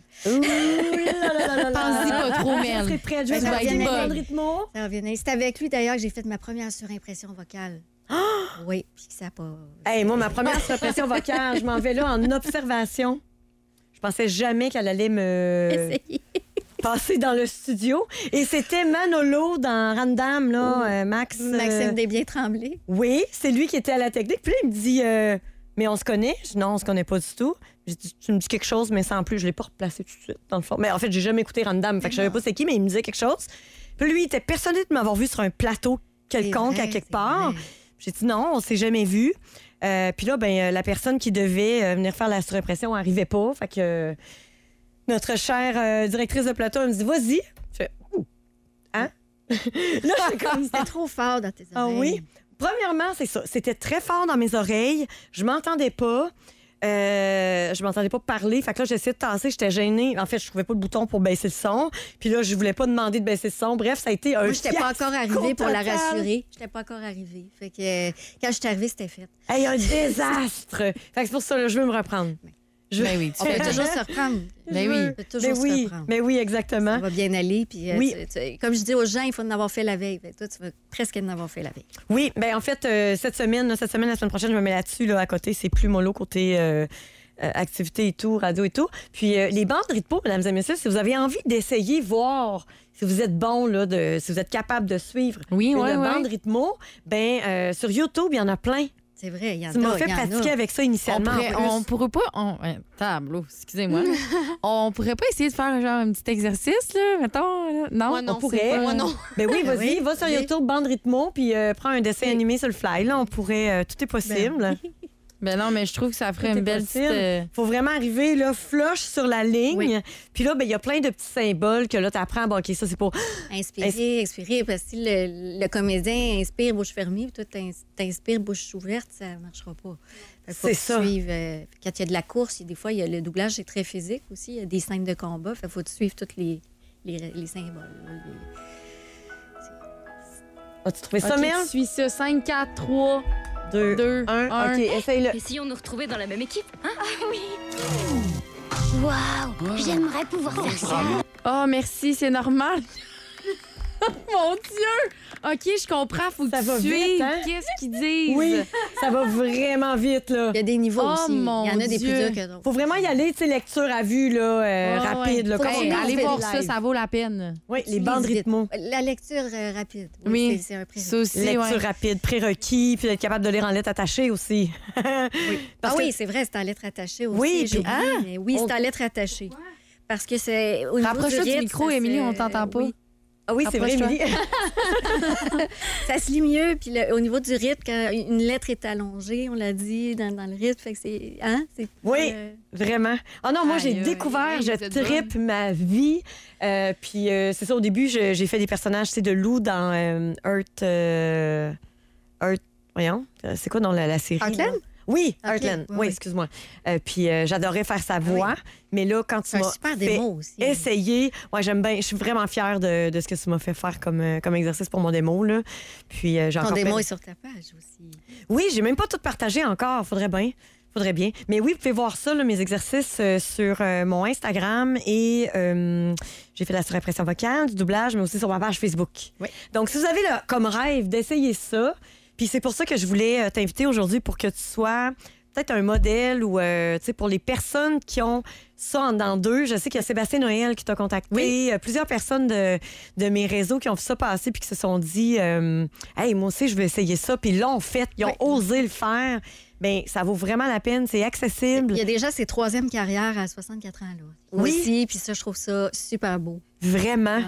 Pense-y pas trop, Mel. C'est prêt, Ça revenait. C'est avec lui, d'ailleurs, que j'ai fait ma première surimpression vocale. Oui, puis que ça n'a pas... Hey, moi, ma première surimpression vocale, je m'en vais là en observation. Je pensais jamais qu'elle allait me... passer dans le studio. Et c'était Manolo dans Random, là, Max. Maxime Desbiens-Tremblay. Oui, c'est lui qui était à la technique. Puis là, il me dit mais on se connaît? Je dis, non, on se connaît pas du tout. J'ai dit, tu me dis quelque chose, mais sans plus. Je l'ai pas replacé tout de suite, dans le fond. Mais en fait, j'ai jamais écouté Random, fait que je savais pas c'est qui, mais il me disait quelque chose. Puis lui, il était persuadé de m'avoir vu sur un plateau quelconque à quelque part. J'ai dit, non, on s'est jamais vu. Puis là, la personne qui devait venir faire la surimpression n'arrivait pas. Fait que... notre chère directrice de plateau, elle me dit, vas-y. Je fais, hein? Là, c'était trop fort dans tes oreilles. Ah oui? Premièrement, c'est ça. C'était très fort dans mes oreilles. Je m'entendais pas. Je m'entendais pas parler. Fait que là, j'essayais de tasser. J'étais gênée. En fait, je trouvais pas le bouton pour baisser le son. Puis là, je voulais pas demaber de baisser le son. Bref, ça a été un Moi, j'étais pas encore arrivée pour la rassurer. J'étais pas encore arrivée. Fait que quand je suis arrivée, c'était fait. Hey, un désastre! Fait que c'est pour ça que je veux me reprendre. Ben oui, on peut toujours se reprendre. Ben oui. On peut toujours se reprendre. Mais oui, exactement. Ça va bien aller. Puis, oui. comme je dis aux gens, il faut en avoir fait la veille. Toi, tu vas presque en avoir fait la veille. Oui, bien en fait, cette semaine, la semaine prochaine, je me mets là-dessus. Là, à côté, c'est plus mollo côté activité et tout, radio et tout. Puis les bandes rythmo, mesdames et messieurs, si vous avez envie d'essayer, voir si vous êtes bon, là, si vous êtes capable de suivre une bande rythmo, sur YouTube, il y en a plein. C'est vrai, il y en a. Tu m'as fait pratiquer avec ça initialement. On pourrait pas... Tableau, excusez-moi. On pourrait pas essayer de faire genre un petit exercice, là, mettons? Là? Non, moi, non, on pourrait. Moi, non. Ben oui, vas-y, va sur YouTube, bande rythmo, puis prends un dessin animé sur le fly. Là, on pourrait... tout est possible. Ben non, mais je trouve que ça ferait une belle petite... Faut vraiment arriver, là, flush sur la ligne. Oui. Puis là, il y a plein de petits symboles que là, tu apprends. Bon, OK, ça, c'est pour... Inspirer, expirer. Parce que si le comédien inspire bouche fermée, puis toi, t'inspires bouche ouverte, ça marchera pas. C'est ça. Suivre, quand il y a de la course, des fois, le doublage, c'est très physique aussi. Il y a des scènes de combat. Il faut suivre tous les symboles. As-tu trouvé ça, Mel? Je suis ça. 5, 4, 3... 2, 1. OK, essaye-le. Essayons de nous retrouver dans la même équipe, hein? Ah oui! Waouh! J'aimerais pouvoir faire ça. Oh, merci, c'est normal. Mon Dieu! OK, je comprends, faut que ça va tu vite, hein? Qu'est-ce qu'ils disent? Oui, ça va vraiment vite, là. Il y a des niveaux aussi. Il y en a des plus durs que d'autres. Faut vraiment y aller, tu sais, lecture à vue, là, rapide. Là, allez voir ça vaut la peine. Oui, les bandes rythmo. La lecture rapide. Oui, c'est un prérequis. Ça aussi, lecture rapide, prérequis, puis être capable de lire en lettres attachées aussi. Oui, c'est vrai, c'est en lettres attachées aussi. Oui, puis mais oui, c'est en lettres attachées. Parce que c'est... Rapproche-toi du micro, Émilie, on t'entend pas. Ah oui, c'est vrai, Émilie. Ça se lit mieux. Puis au niveau du rythme, quand une lettre est allongée, on l'a dit, dans le rythme, fait que c'est... Hein? Oui, vraiment. Ah non, moi, j'ai découvert, je trippe ma vie. Puis c'est ça, au début, j'ai fait des personnages, de loup dans Earth... Voyons, c'est quoi dans la série? Heartland? Oui, Heartland. Oui, excuse-moi. Puis j'adorais faire sa voix. Mais là, quand tu m'as fait essayer, j'aime bien. Je suis vraiment fière de ce que tu m'as fait faire comme exercice pour mon démo. Là. Puis j'ai ton démo est sur ta page aussi. Oui, j'ai même pas tout partagé encore. Faudrait bien. Mais oui, vous pouvez voir ça, là, mes exercices sur mon Instagram et j'ai fait la surimpression vocale, du doublage, mais aussi sur ma page Facebook. Oui. Donc, si vous avez comme rêve d'essayer ça, puis c'est pour ça que je voulais t'inviter aujourd'hui pour que tu sois peut-être un modèle ou pour les personnes qui ont ça en dedans d'eux. Je sais qu'il y a Sébastien Noël qui t'a contacté. Oui. Plusieurs personnes de mes réseaux qui ont vu ça passer puis qui se sont dit hey, moi aussi, je veux essayer ça. Puis là, ils ont osé le faire. Bien, ça vaut vraiment la peine. C'est accessible. Il y a déjà ses 3e carrières à 64 ans. Là. Oui. Aussi, puis ça, je trouve ça super beau. Vraiment. Ouais.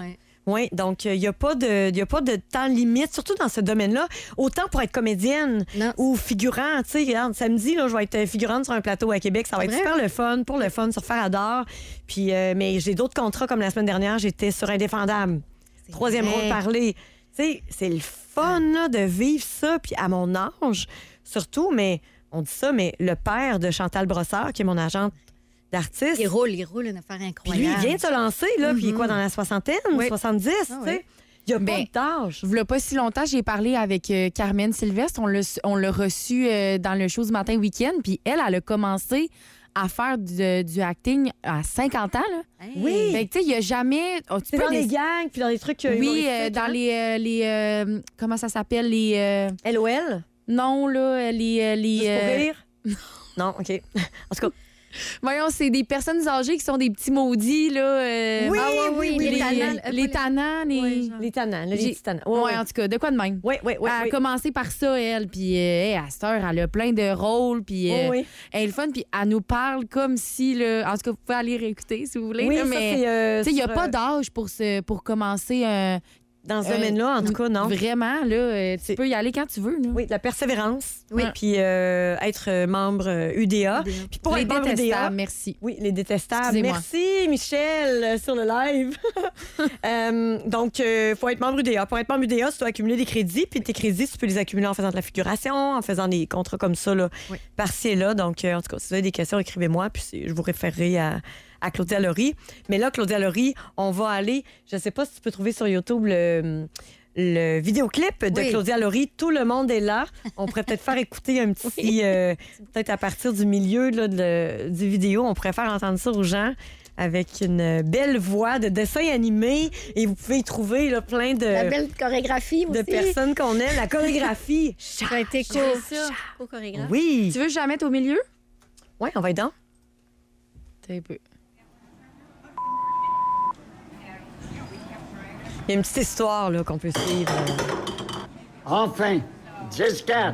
Oui, donc il n'y a pas de temps limite, surtout dans ce domaine-là. Autant pour être comédienne ou figurant. Tu sais, regarde, samedi, là, je vais être figurante sur un plateau à Québec. Ça va être super le fun, pour le fun, sur Faire Adore. Puis, mais j'ai d'autres contrats, comme la semaine dernière, j'étais sur Indéfendable. Troisième rôle parlé. Tu sais, c'est le fun là, de vivre ça. Puis à mon âge, surtout, mais on dit ça, mais le père de Chantal Brossard, qui est mon agente d'artiste. Il roule une affaire incroyable. Puis lui, il vient de se lancer, là, puis il est quoi, dans la soixantaine, 70, tu sais? Il n'y a pas d'âge. Il n'y a pas si longtemps, j'ai parlé avec Carmen Sylvestre. On l'a reçue dans le show du matin week-end, puis elle a commencé à faire du acting à 50 ans, là. Oui. Fait que, tu sais, il n'y a jamais... C'est dans les gangs, puis dans les trucs... Oui, dans les comment ça s'appelle? Les... LOL? Non, là, les... Juste pour rire? Non, OK. En tout cas... Voyons, c'est des personnes âgées qui sont des petits maudits, là. Oui, les tannants. Les tannants. Les petits tannants. Oui, en tout cas, de quoi de même? Oui. Elle a commencé par ça, elle. Puis, à cette heure, elle a plein de rôles. Puis, elle est le fun. Puis, elle nous parle comme si, là, en tout cas, vous pouvez aller réécouter si vous voulez. Oui, là, ça, mais il n'y a pas d'âge pour commencer dans ce domaine-là, en tout cas, non. Vraiment, là, tu peux y aller quand tu veux. Là. Oui, de la persévérance. Oui. Puis être membre UDA. Puis pour les être membre UDA, merci. Oui, les détestables. Merci, Michel, sur le live. Donc, il faut être membre UDA. Pour être membre UDA, tu dois accumuler des crédits. Puis tes crédits, tu peux les accumuler en faisant de la figuration, en faisant des contrats comme ça, là, par-ci et là. Donc, en tout cas, si vous avez des questions, écrivez-moi. Puis je vous référerai à Claudia Laurie. Mais là, Claudia Laurie, on va aller... Je ne sais pas si tu peux trouver sur YouTube le vidéoclip de Claudia Laurie. Tout le monde est là. On pourrait peut-être faire écouter un petit... peut-être à partir du milieu là, du vidéo, on pourrait faire entendre ça aux gens avec une belle voix de dessin animé. Et vous pouvez y trouver là, plein de... La belle chorégraphie aussi. De personnes qu'on aime. La chorégraphie. Ça a été co-chorégraphe. Oui. Tu veux que je la mette au milieu? Oui, on va être dans. Un peu. Il y a une petite histoire là, qu'on peut suivre. Enfin, 10-4.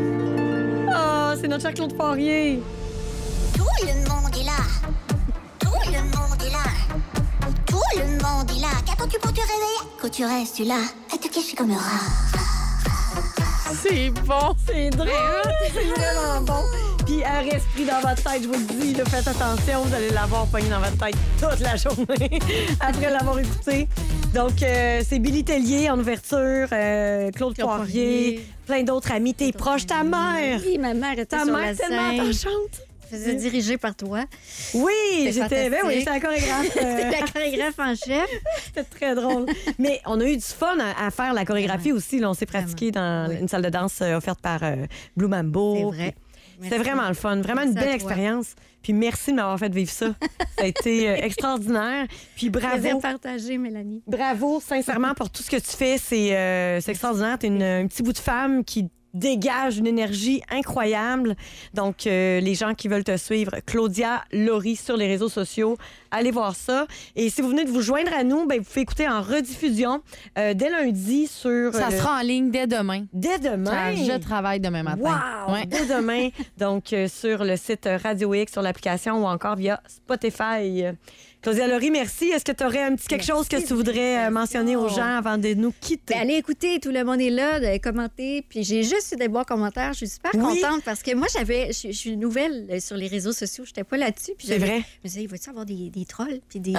Oh, c'est notre cher Claude Poirier. Tout le monde est là. Tout le monde est là. Tout le monde est là. Qu'attends-tu pour te réveiller? Quand tu restes là, à te cacher comme un rat. C'est bon. C'est drôle. C'est vraiment bon. Puis un esprit dans votre tête, je vous le dis, là, faites attention, vous allez l'avoir pogné dans votre tête toute la journée après l'avoir écouté. Donc, c'est Billy Tellier en ouverture, Claude Poirier, plein d'autres amis, tes proches, ta mère. Oui, ma mère était ta sur mère la tellement scène. attachante. Faisait diriger par toi. Oui, j'étais fantastique. la chorégraphe. C'était la chorégraphe en chef. C'était très drôle. Mais on a eu du fun à faire la chorégraphie aussi. Là, on s'est pratiqué dans une salle de danse offerte par Blue Mambo. C'est vrai. C'était vraiment le fun. Vraiment une belle expérience. Puis merci de m'avoir fait vivre ça. Ça a été extraordinaire. Puis bravo. Plaisir partagé, Mélanie. Bravo, sincèrement, pour tout ce que tu fais. C'est extraordinaire. Tu es un petit bout de femme qui dégage une énergie incroyable. Donc, les gens qui veulent te suivre, Claudia Laurie sur les réseaux sociaux, allez voir ça. Et si vous venez de vous joindre à nous, ben, vous pouvez écouter en rediffusion dès lundi sur... Ça sera en ligne dès demain. Dès demain? Je travaille demain matin. Wow! Ouais. Dès demain, donc sur le site Radio X, sur l'application ou encore via Spotify. Claudia Laurie, merci. Est-ce que tu aurais un petit quelque chose que tu voudrais mentionner aux gens avant de nous quitter? Ben, allez écouter, tout le monde est là, de commenter. Puis j'ai juste eu des bons commentaires. Je suis super contente parce que moi, je suis nouvelle sur les réseaux sociaux. Je n'étais pas là-dessus. C'est vrai. Je me disais, il va-tu avoir des trolls? Puis des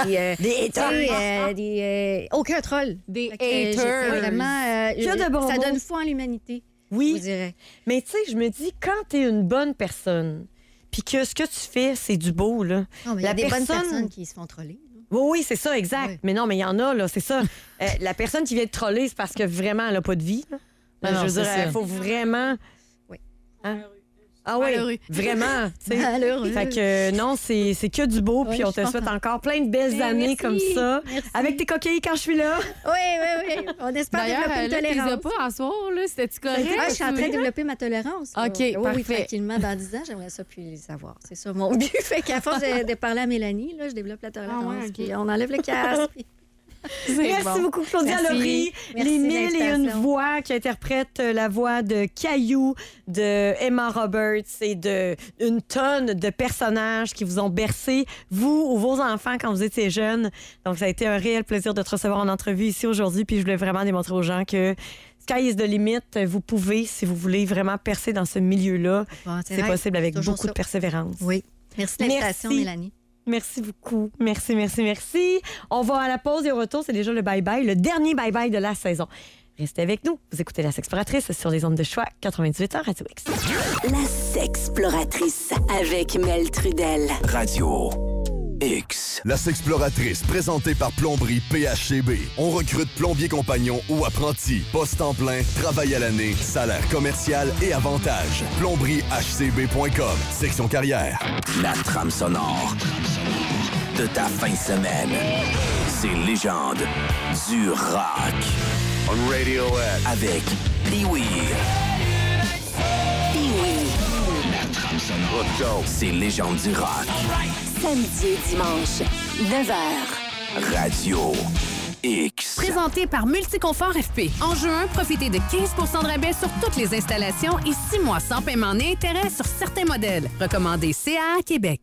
trolls. aucun troll. Des haters. Vraiment, ça donne foi en l'humanité. Oui. Je vous dirais. Mais tu sais, je me dis, quand tu es une bonne personne, puis que ce que tu fais, c'est du beau, là. Non, mais il y a des bonnes personnes qui se font troller. Oui, c'est ça, exact. Oui. Mais non, mais il y en a, là, c'est ça. La personne qui vient te troller, c'est parce que vraiment, elle n'a pas de vie. Je veux dire, il faut vraiment... Oui. Hein? Ah oui, vraiment. Malheureux. Fait que non, c'est que du beau, puis on te souhaite encore plein de belles années comme ça. Merci. Avec tes coquilles quand je suis là. Oui. On espère développer une tolérance. D'ailleurs, pas à soir, là, c'était-tu correct? Je suis en train de développer ma tolérance. OK, parfait. Oui, tranquillement, dans 10 ans, j'aimerais ça plus les savoir. C'est ça mon but. Fait qu'à force de parler à Mélanie, là, je développe la tolérance, puis on enlève le casque. Merci beaucoup, Claudia Laurie. Les 1001 voix qui interprètent la voix de Caillou, de Emma Roberts et d'une tonne de personnages qui vous ont bercé, vous ou vos enfants quand vous étiez jeunes. Donc, ça a été un réel plaisir de te recevoir en entrevue ici aujourd'hui. Puis, je voulais vraiment démontrer aux gens que sky is the limit. Vous pouvez, si vous voulez vraiment percer dans ce milieu-là, c'est possible avec beaucoup de persévérance. Oui. Merci de l'invitation, Mélanie. Merci beaucoup. Merci. On va à la pause et au retour, c'est déjà le bye-bye, le dernier bye-bye de la saison. Restez avec nous. Vous écoutez La Sexploratrice sur les ondes de choix 98 ans Radio X. La Sexploratrice avec Mel Trudel. Radio X. La Sexploratrice, présentée par Plomberie PHCB. On recrute plombiers compagnons ou apprentis. Poste en plein, travail à l'année, salaire commercial et avantages. PlomberieHCB.com. Section carrière. La trame sonore de ta fin de semaine. C'est légende du rock. On Radiohead. Avec Pee-Wee. La trame sonore. C'est légende du rock. Samedi et dimanche, 9h. Radio X. Présenté par Multiconfort FP. En juin, profitez de 15 de rabais sur toutes les installations et 6 mois sans paiement ni intérêt sur certains modèles. Recommandé CA Québec.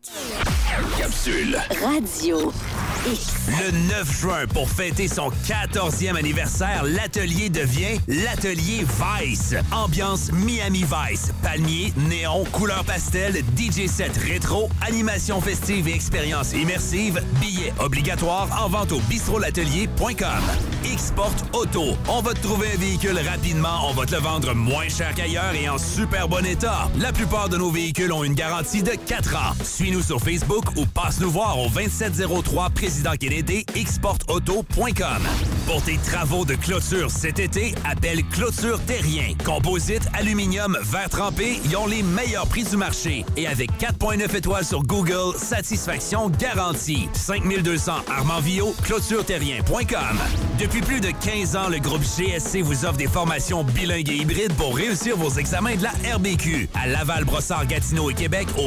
Capsule. Radio X. Le 9 juin, pour fêter son 14e anniversaire, l'atelier devient l'atelier Vice. Ambiance Miami Vice. Palmiers, néon, couleurs pastel, DJ set rétro, animation festive et expérience immersive. Billets obligatoires en vente au bistrolatelier.com. X-Sport Auto. On va te trouver un véhicule rapidement, on va te le vendre moins cher qu'ailleurs et en super bon état. La plupart de nos véhicules ont une garantie de 4 ans. Suis-nous sur Facebook ou passe nous voir au 2703 Président Kennedy, xsportauto.com. Pour tes travaux de clôture cet été, appelle Clôture Terrien. Composite, aluminium, verre trempé, ils ont les meilleurs prix du marché. Et avec 4.9 étoiles sur Google, satisfaction garantie. 5200 Armand-Villot, clôtureterrien.com. Depuis plus de 15 ans, le groupe GSC vous offre des formations bilingues et hybrides pour réussir vos examens de la RBQ. À Laval, Brossard, Gatineau et Québec, au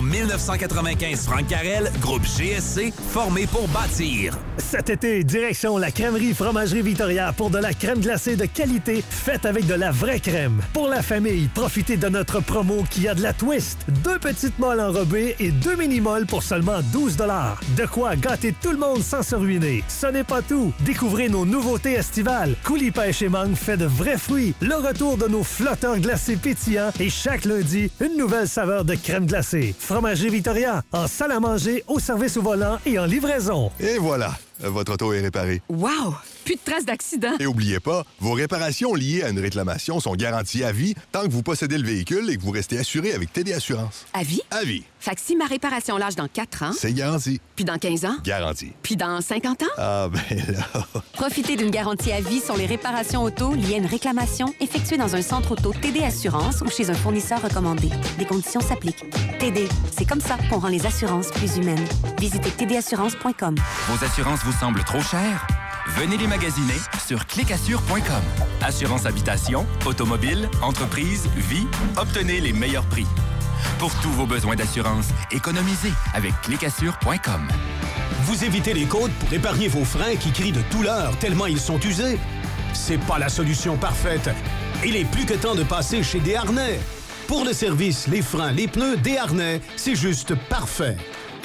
1995 Franck Carrel, groupe GSC, formé pour bâtir. Cet été, direction la crèmerie Fromagerie Victoria pour de la crème glacée de qualité faite avec de la vraie crème. Pour la famille, profitez de notre promo qui a de la twist. 2 petites molles enrobées et 2 mini-molles pour seulement 12 $. De quoi gâter tout le monde sans se ruiner. Ce n'est pas tout. Découvrez nos nouveautés estivales. Coulis Pêche et Mangue fait de vrais fruits. Le retour de nos flotteurs glacés pétillants et chaque lundi, une nouvelle saveur de crème glacée. Fromagerie Victoria, en salle à manger, au service au volant et en livraison. Et voilà, votre auto est réparée. Wow! Plus de traces d'accident. Et oubliez pas, vos réparations liées à une réclamation sont garanties à vie tant que vous possédez le véhicule et que vous restez assuré avec TD Assurance. À vie? À vie. Fait que si ma réparation lâche dans 4 ans... C'est garanti. Puis dans 15 ans? Garanti. Puis dans 50 ans? Ah, ben là... Profitez d'une garantie à vie sur les réparations auto liées à une réclamation effectuée dans un centre auto TD Assurance ou chez un fournisseur recommandé. Des conditions s'appliquent. TD, c'est comme ça qu'on rend les assurances plus humaines. Visitez tdassurance.com. Vos assurances vous semblent trop chères? Venez les magasiner sur clicassure.com. Assurance habitation, automobile, entreprise, vie, obtenez les meilleurs prix. Pour tous vos besoins d'assurance, économisez avec clicassure.com. Vous évitez les côtes pour épargner vos freins qui crient de douleur tellement ils sont usés? C'est pas la solution parfaite. Il est plus que temps de passer chez Desharnais. Pour le service, les freins, les pneus, Desharnais, c'est juste parfait.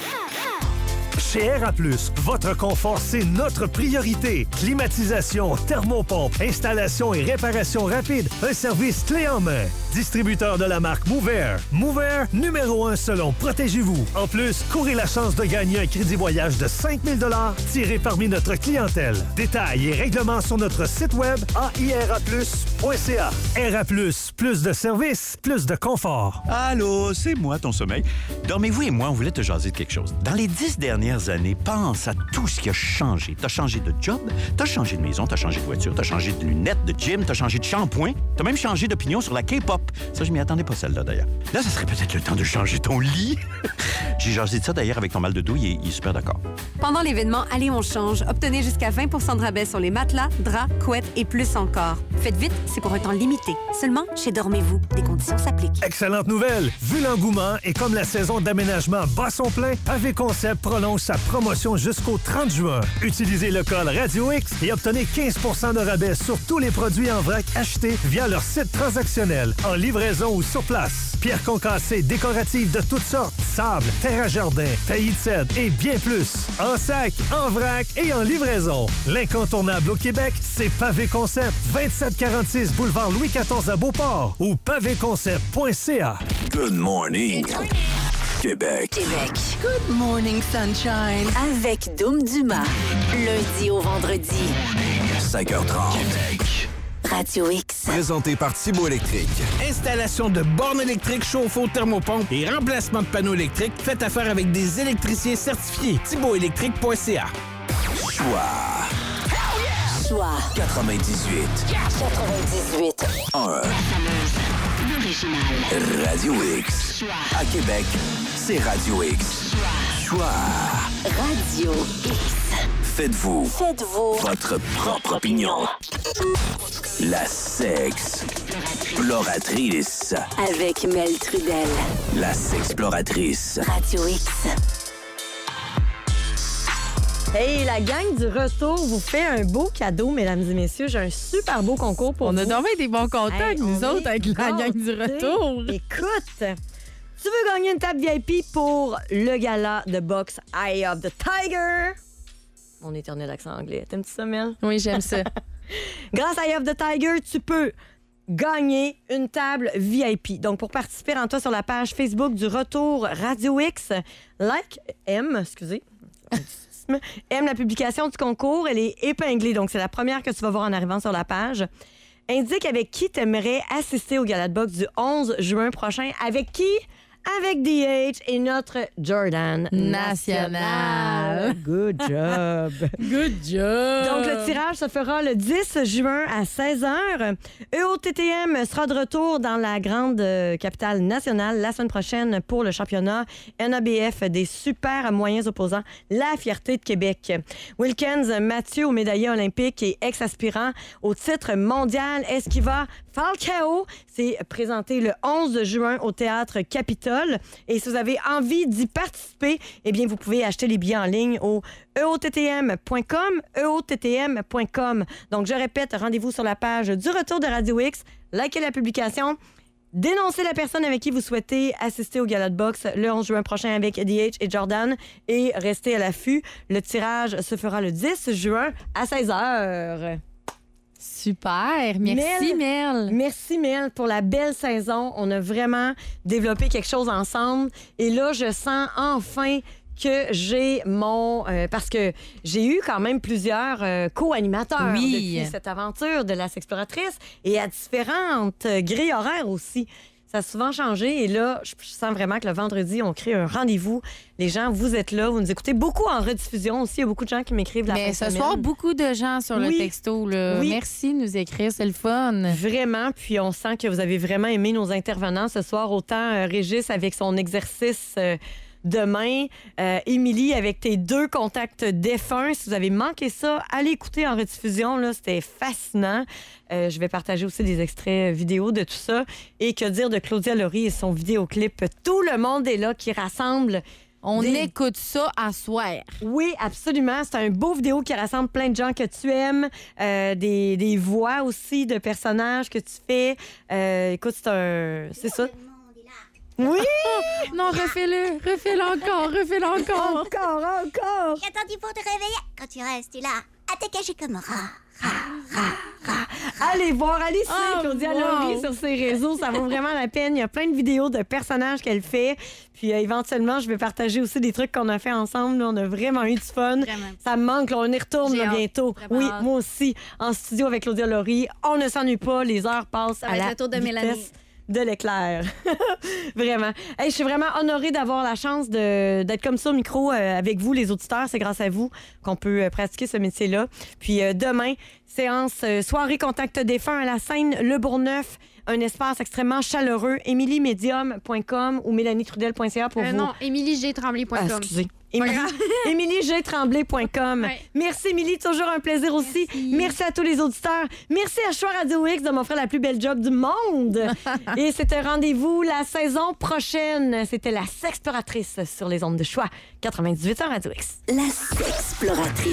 Chez RA+, votre confort, c'est notre priorité. Climatisation, thermopompe, installation et réparation rapide. Un service clé en main. Distributeur de la marque Mover. Mover, numéro 1 selon Protégez-vous. En plus, courez la chance de gagner un crédit voyage de 5 000 $ tiré parmi notre clientèle. Détails et règlements sur notre site web airaplus.ca. RA+, plus de services, plus de confort. Allô, c'est moi, ton sommeil. Dormez-vous et moi, on voulait te jaser de quelque chose. Dans les 10 dernières années, pense à tout ce qui a changé. T'as changé de job, t'as changé de maison, t'as changé de voiture, t'as changé de lunettes, de gym, t'as changé de shampoing, t'as même changé d'opinion sur la K-pop. propre. Ça, je m'y attendais pas, celle-là, d'ailleurs. Là, ça serait peut-être le temps de changer ton lit. J'ai jasé de ça, d'ailleurs, avec ton mal de dos. Il est super d'accord. Pendant l'événement Allez, on change, obtenez jusqu'à 20 de rabais sur les matelas, draps, couettes et plus encore. Faites vite, c'est pour un temps limité. Seulement chez Dormez-vous. Des conditions s'appliquent. Excellente nouvelle! Vu l'engouement et comme la saison d'aménagement bat son plein, Pavé Concept prolonge sa promotion jusqu'au 30 juin. Utilisez le code Radio X et obtenez 15 de rabais sur tous les produits en vrac achetés via leur site transactionnel, en livraison ou sur place. Pierres concassées décoratives de toutes sortes, sable, terre à jardin, taillis de cèdre et bien plus. En sac, en vrac et en livraison. L'incontournable au Québec, c'est Pavé Concept, 2746 boulevard Louis XIV à Beauport ou pavéconcept.ca. Good morning, Québec. Good morning, sunshine. Avec Dom Dumas. Lundi au vendredi. 5h30. Radio X. Présenté par Thibaut Électrique. Installation de bornes électriques, chauffe-eau, thermopompe et remplacement de panneaux électriques. Faites affaire avec des électriciens certifiés. ThibautElectrique.ca. Choix. 98. 1. Radio X. À Québec, c'est Radio X. Choix. Radio X. Faites-vous votre propre opinion. La sexploratrice. Avec Mel Trudel. La sexploratrice. Radio X. Hey, la gang du retour vous fait un beau cadeau, mesdames et messieurs. J'ai un super beau concours pour vous. On a dormi des bons contacts, nous autres, avec la gang du retour. Écoute, tu veux gagner une table VIP pour le gala de boxe Eye of the Tiger? Mon éternel accent anglais. T'aimes-tu ça, Mel? Oui, j'aime ça. Grâce à Eye of the Tiger, tu peux gagner une table VIP. Donc, pour participer, rends-toi sur la page Facebook du Retour Radio X. Aime la publication du concours. Elle est épinglée. Donc, c'est la première que tu vas voir en arrivant sur la page. Indique avec qui tu aimerais assister au gala de boxe du 11 juin prochain. Avec qui? Avec DH et notre Jordan National. Good job. Good job. Donc, le tirage se fera le 10 juin à 16h. EOTTM sera de retour dans la grande capitale nationale la semaine prochaine pour le championnat NABF des super moyens opposants, la fierté de Québec. Wilkins Mathieu, au médaillé olympique et ex-aspirant au titre mondial Esquiva Falcao, s'est présenté le 11 juin au Théâtre Capitole. Et si vous avez envie d'y participer, eh bien, vous pouvez acheter les billets en ligne au eottm.com. Donc, je répète, rendez-vous sur la page du Retour de Radio X, likez la publication, dénoncez la personne avec qui vous souhaitez assister au gala de boxe le 11 juin prochain avec DH et Jordan et restez à l'affût. Le tirage se fera le 10 juin à 16h. Super. Merci, Mel. Merci, Mel, pour la belle saison. On a vraiment développé quelque chose ensemble. Et là, je sens enfin que j'ai mon... parce que j'ai eu quand même plusieurs co-animateurs depuis cette aventure de la Sexploratrice et à différentes grilles horaires aussi. Ça a souvent changé et là, je sens vraiment que le vendredi, on crée un rendez-vous. Les gens, vous êtes là, vous nous écoutez beaucoup en rediffusion aussi. Il y a beaucoup de gens qui m'écrivent la fin de semaine. Mais ce soir, beaucoup de gens sur le texto. Là. Oui. Merci de nous écrire, c'est le fun. Vraiment, puis on sent que vous avez vraiment aimé nos intervenants ce soir. Autant Régis avec son exercice... demain, Émilie avec tes 2 contacts défunts. Si vous avez manqué ça, allez écouter en rediffusion. Là, c'était fascinant. Je vais partager aussi des extraits vidéo de tout ça. Et que dire de Claudia Laurie et son vidéoclip. Tout le monde est là qui rassemble. On écoute ça à soir. Oui, absolument. C'est un beau vidéo qui rassemble plein de gens que tu aimes, des voix aussi de personnages que tu fais. Écoute, c'est ça. Oui! Non, refais-le encore. Encore. Et attends, il faut te réveiller quand tu restes là, à te cacher comme rat. Allez voir, allez suivre Claudia Laurie sur ses réseaux, ça vaut vraiment la peine. Il y a plein de vidéos de personnages qu'elle fait. Puis éventuellement, je vais partager aussi des trucs qu'on a fait ensemble. Là, on a vraiment eu du fun. Vraiment. Ça me manque, là, on y retourne là, bientôt. Oui, moi aussi, en studio avec Claudia Laurie. On ne s'ennuie pas, les heures passent à la le tour de Mélanie. De l'éclair. Vraiment. Hey, je suis vraiment honorée d'avoir la chance d'être comme ça au micro avec vous, les auditeurs. C'est grâce à vous qu'on peut pratiquer ce métier-là. Puis demain, séance soirée contact défunt à la scène Le Bourgneuf. un espace extrêmement chaleureux. EmilieMedium.com ou MélanieTrudel.ca pour vous. Non, EmilieGTremblay.com. Excusez. EmilieGTremblay.com. Ouais. Merci, Émilie. Toujours un plaisir aussi. Merci à tous les auditeurs. Merci à Choix Radio X de m'offrir la plus belle job du monde. Et c'était rendez-vous la saison prochaine. C'était la Sexploratrice sur les ondes de Choix. 98 ans Radio X. La Sexploratrice.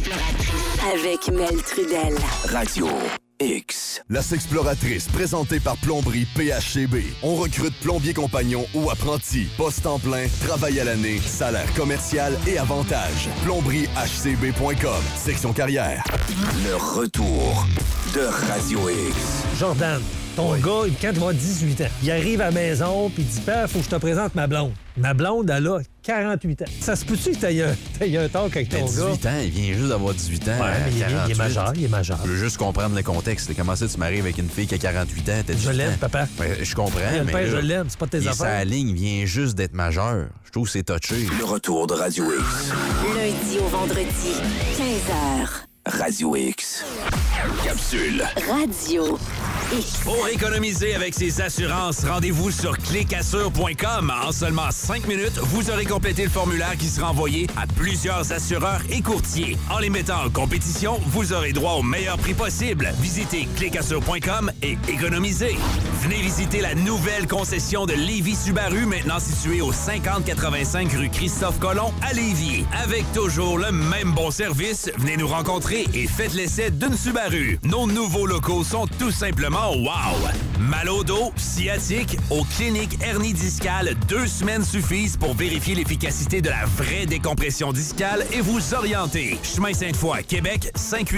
Avec Mel Trudel. Radio X. La Sexploratrice, présentée par Plomberie PHCB. On recrute plombiers compagnons ou apprentis. Poste en plein, travail à l'année, salaire commercial et avantages. PlomberieHCB.com. Section carrière. Le retour de Radio X. Jordan, ton gars, quand il va avoir 18 ans, il arrive à la maison puis il dit « Père, faut que je te présente ma blonde. » Ma blonde, elle a 48 ans. Ça se peut-tu que t'aies un talk avec ton gars? 18 ans, il vient juste d'avoir 18 ans. Ouais, mais il est majeur, il est majeur. Je veux juste comprendre le contexte. Comment ça, tu m'arrives avec une fille qui a 48 ans, t'as 18 ans? Je l'aime, papa. Ben, je comprends, mais père, là, je l'aime, c'est pas de tes affaires. Sa ligne vient juste d'être majeur. Je trouve que c'est touché. Le retour de Radio X. Lundi au vendredi, 15h. Radio X. Capsule. Radio X. Pour économiser avec ses assurances, rendez-vous sur clicassure.com. En seulement 5 minutes, vous aurez complété le formulaire qui sera envoyé à plusieurs assureurs et courtiers. En les mettant en compétition, vous aurez droit au meilleur prix possible. Visitez clicassure.com et économisez. Venez visiter la nouvelle concession de Lévis Subaru, maintenant située au 5085 rue Christophe-Colomb à Lévis. Avec toujours le même bon service, venez nous rencontrer et faites l'essai d'une Subaru. Nos nouveaux locaux sont tout simplement wow! Mal au dos, sciatique, aux cliniques hernie discale, 2 semaines suffisent pour vérifier l'efficacité de la vraie décompression discale et vous orienter. Chemin Sainte-Foy, Québec,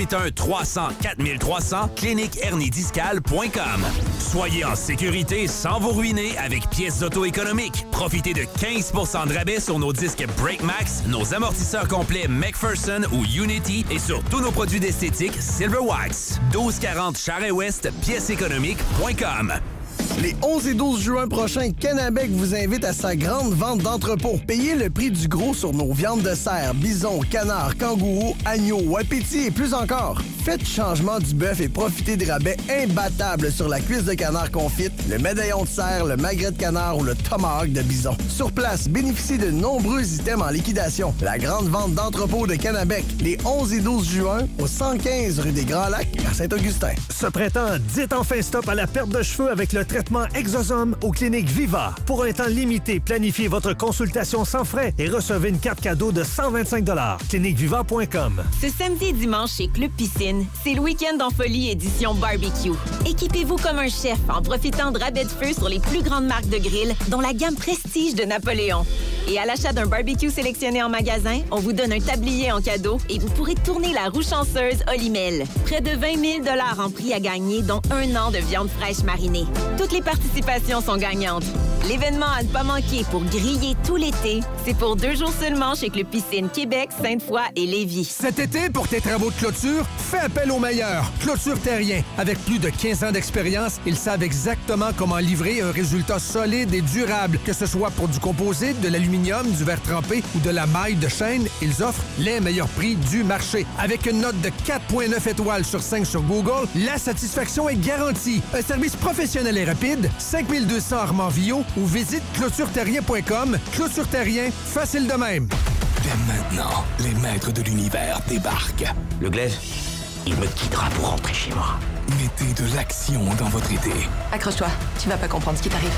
581-300-4300, cliniquehernidiscale.com. Soyez en sécurité sans vous ruiner avec pièces d'auto économiques. Profitez de 15 % de rabais sur nos disques BrakeMax, nos amortisseurs complets McPherson ou Unity et sur tous nos produits d'esthétique Silverwax. 1240 Charest-Ouest, pièceséconomique.com. Les 11 et 12 juin prochains, Canabec vous invite à sa grande vente d'entrepôt. Payez le prix du gros sur nos viandes de cerf, bison, canard, kangourou, agneau, wapiti et plus encore. Faites changement du bœuf et profitez des rabais imbattables sur la cuisse de canard confite, le médaillon de cerf, le magret de canard ou le tomahawk de bison. Sur place, bénéficiez de nombreux items en liquidation. La grande vente d'entrepôt de Canabec, les 11 et 12 juin, au 115 rue des Grands-Lacs, à Saint-Augustin. Ce printemps, dites enfin stop à la perte de cheveux avec le traitement Exosome aux cliniques Viva. Pour un temps limité, planifiez votre consultation sans frais et recevez une carte cadeau de 125 $. Cliniqueviva.com. Ce samedi et dimanche chez Club Piscine, c'est le week-end en folie édition barbecue. Équipez-vous comme un chef en profitant de rabais de feu sur les plus grandes marques de grill, dont la gamme Prestige de Napoléon. Et à l'achat d'un barbecue sélectionné en magasin, on vous donne un tablier en cadeau et vous pourrez tourner la roue chanceuse Olimel. Près de 20 000 $ en prix à gagner, dont 1 an de viande fraîche marinée. Toutes les participations sont gagnantes. L'événement à ne pas manquer pour griller tout l'été, c'est pour 2 jours seulement chez Club Piscine Québec, Sainte-Foy et Lévis. Cet été, pour tes travaux de clôture, fais appel aux meilleurs. Clôture Terrien. Avec plus de 15 ans d'expérience, ils savent exactement comment livrer un résultat solide et durable. Que ce soit pour du composite, de l'aluminium, du verre trempé ou de la maille de chaîne, ils offrent les meilleurs prix du marché. Avec une note de 4,9 étoiles sur 5 sur Google, la satisfaction est garantie. Un service professionnel et rapide, 5200 Armand-Villot ou visite clôtureterrien.com. Clôture Terrien, facile de même. Dès maintenant, les maîtres de l'univers débarquent. Le glaive, il me quittera pour rentrer chez moi. Mettez de l'action dans votre été. Accroche-toi, tu vas pas comprendre ce qui t'arrive.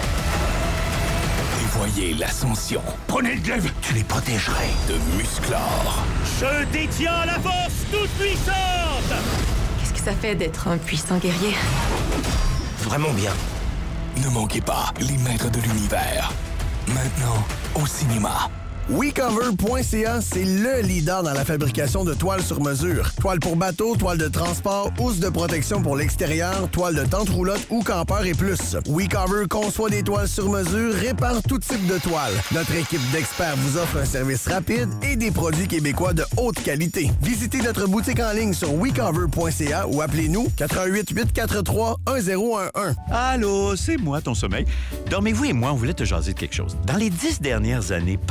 Et voyez l'ascension. Prenez le glaive, tu les protégerais de Musclor. Je détiens la force toute puissante! Qu'est-ce que ça fait d'être un puissant guerrier? Vraiment bien. Ne manquez pas les maîtres de l'univers. Maintenant, au cinéma. WeCover.ca, c'est le leader dans la fabrication de toiles sur mesure. Toiles pour bateau, toiles de transport, housses de protection pour l'extérieur, toiles de tente roulotte ou campeur et plus. WeCover conçoit des toiles sur mesure, répare tout type de toiles. Notre équipe d'experts vous offre un service rapide et des produits québécois de haute qualité. Visitez notre boutique en ligne sur WeCover.ca ou appelez-nous 88-843-1011. Allô, c'est moi, ton sommeil. Dormez-vous et moi, on voulait te jaser de quelque chose. Dans les 10 dernières années, pense à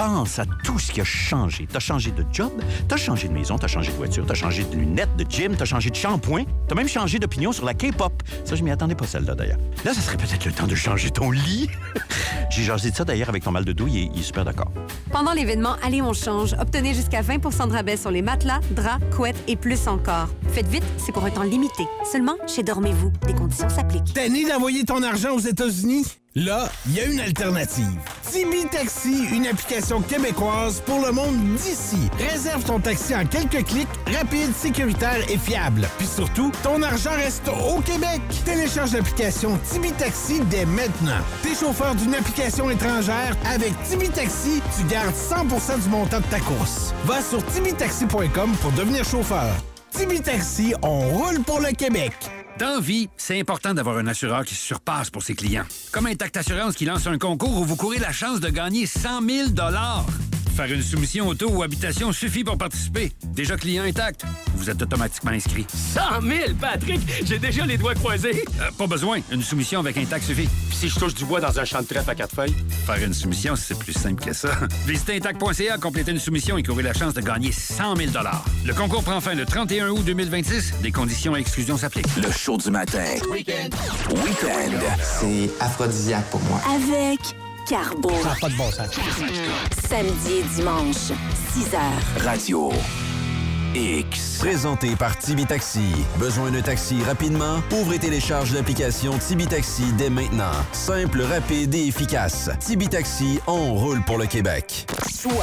tout ce qui a changé. T'as changé de job, t'as changé de maison, t'as changé de voiture, t'as changé de lunettes, de gym, t'as changé de shampoing, t'as même changé d'opinion sur la K-pop. Ça, je m'y attendais pas, celle-là, d'ailleurs. Là, ça serait peut-être le temps de changer ton lit. J'ai jasé de ça, d'ailleurs, avec ton mal de dos, il est super d'accord. Pendant l'événement Allez, on change, obtenez jusqu'à 20 de rabais sur les matelas, draps, couettes et plus encore. Faites vite, c'est pour un temps limité. Seulement chez Dormez-vous. Des conditions s'appliquent. Tanné d'envoyer ton argent aux États-Unis? Là, il y a une alternative. Tibi Taxi, une application québécoise pour le monde d'ici. Réserve ton taxi en quelques clics, rapide, sécuritaire et fiable. Puis surtout, ton argent reste au Québec. Télécharge l'application Tibi Taxi dès maintenant. T'es chauffeur d'une application étrangère, avec Tibi Taxi, tu gardes 100% du montant de ta course. Va sur tibitaxi.com pour devenir chauffeur. Tibi Taxi, on roule pour le Québec. Dans vie, c'est important d'avoir un assureur qui se surpasse pour ses clients. Comme Intact Assurance qui lance un concours où vous courez la chance de gagner 100 000 $. Faire une soumission auto ou habitation suffit pour participer. Déjà client Intact, vous êtes automatiquement inscrit. 100 000, Patrick! J'ai déjà les doigts croisés. Pas besoin. Une soumission avec Intact suffit. Puis si je touche du bois dans un champ de trèfle à 4 feuilles? Faire une soumission, c'est plus simple que ça. Visitez Intact.ca, complétez une soumission et courez la chance de gagner 100 000 $. Le concours prend fin le 31 août 2026. Des conditions et exclusions s'appliquent. Le show du matin. Week-end. C'est aphrodisiaque pour moi. Avec Carbo. Ça n'a pas de bon sens. Samedi et dimanche, 6h. Radio X. Présenté par Tibi Taxi. Besoin d'un taxi rapidement? Ouvre et télécharge l'application Tibi Taxi dès maintenant. Simple, rapide et efficace. Tibi Taxi, on roule pour le Québec. Choix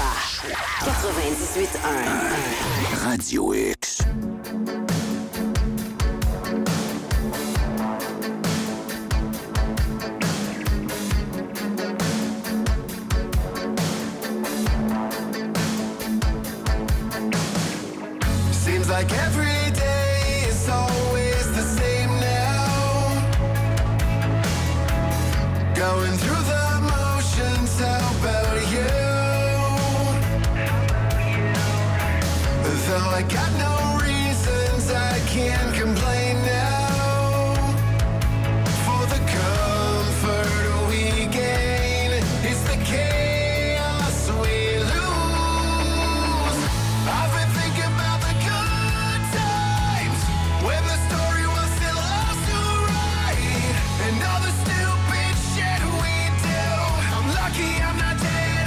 98.1. Radio X. Like every day is always the same now. Going through the motions, how about you? Though I got no reasons, I can't complain now. For the comfort we gain, it's the chaos we lose. I've been thinking about the when the story was still ours to write, and all the stupid shit we do. I'm lucky I'm not dead.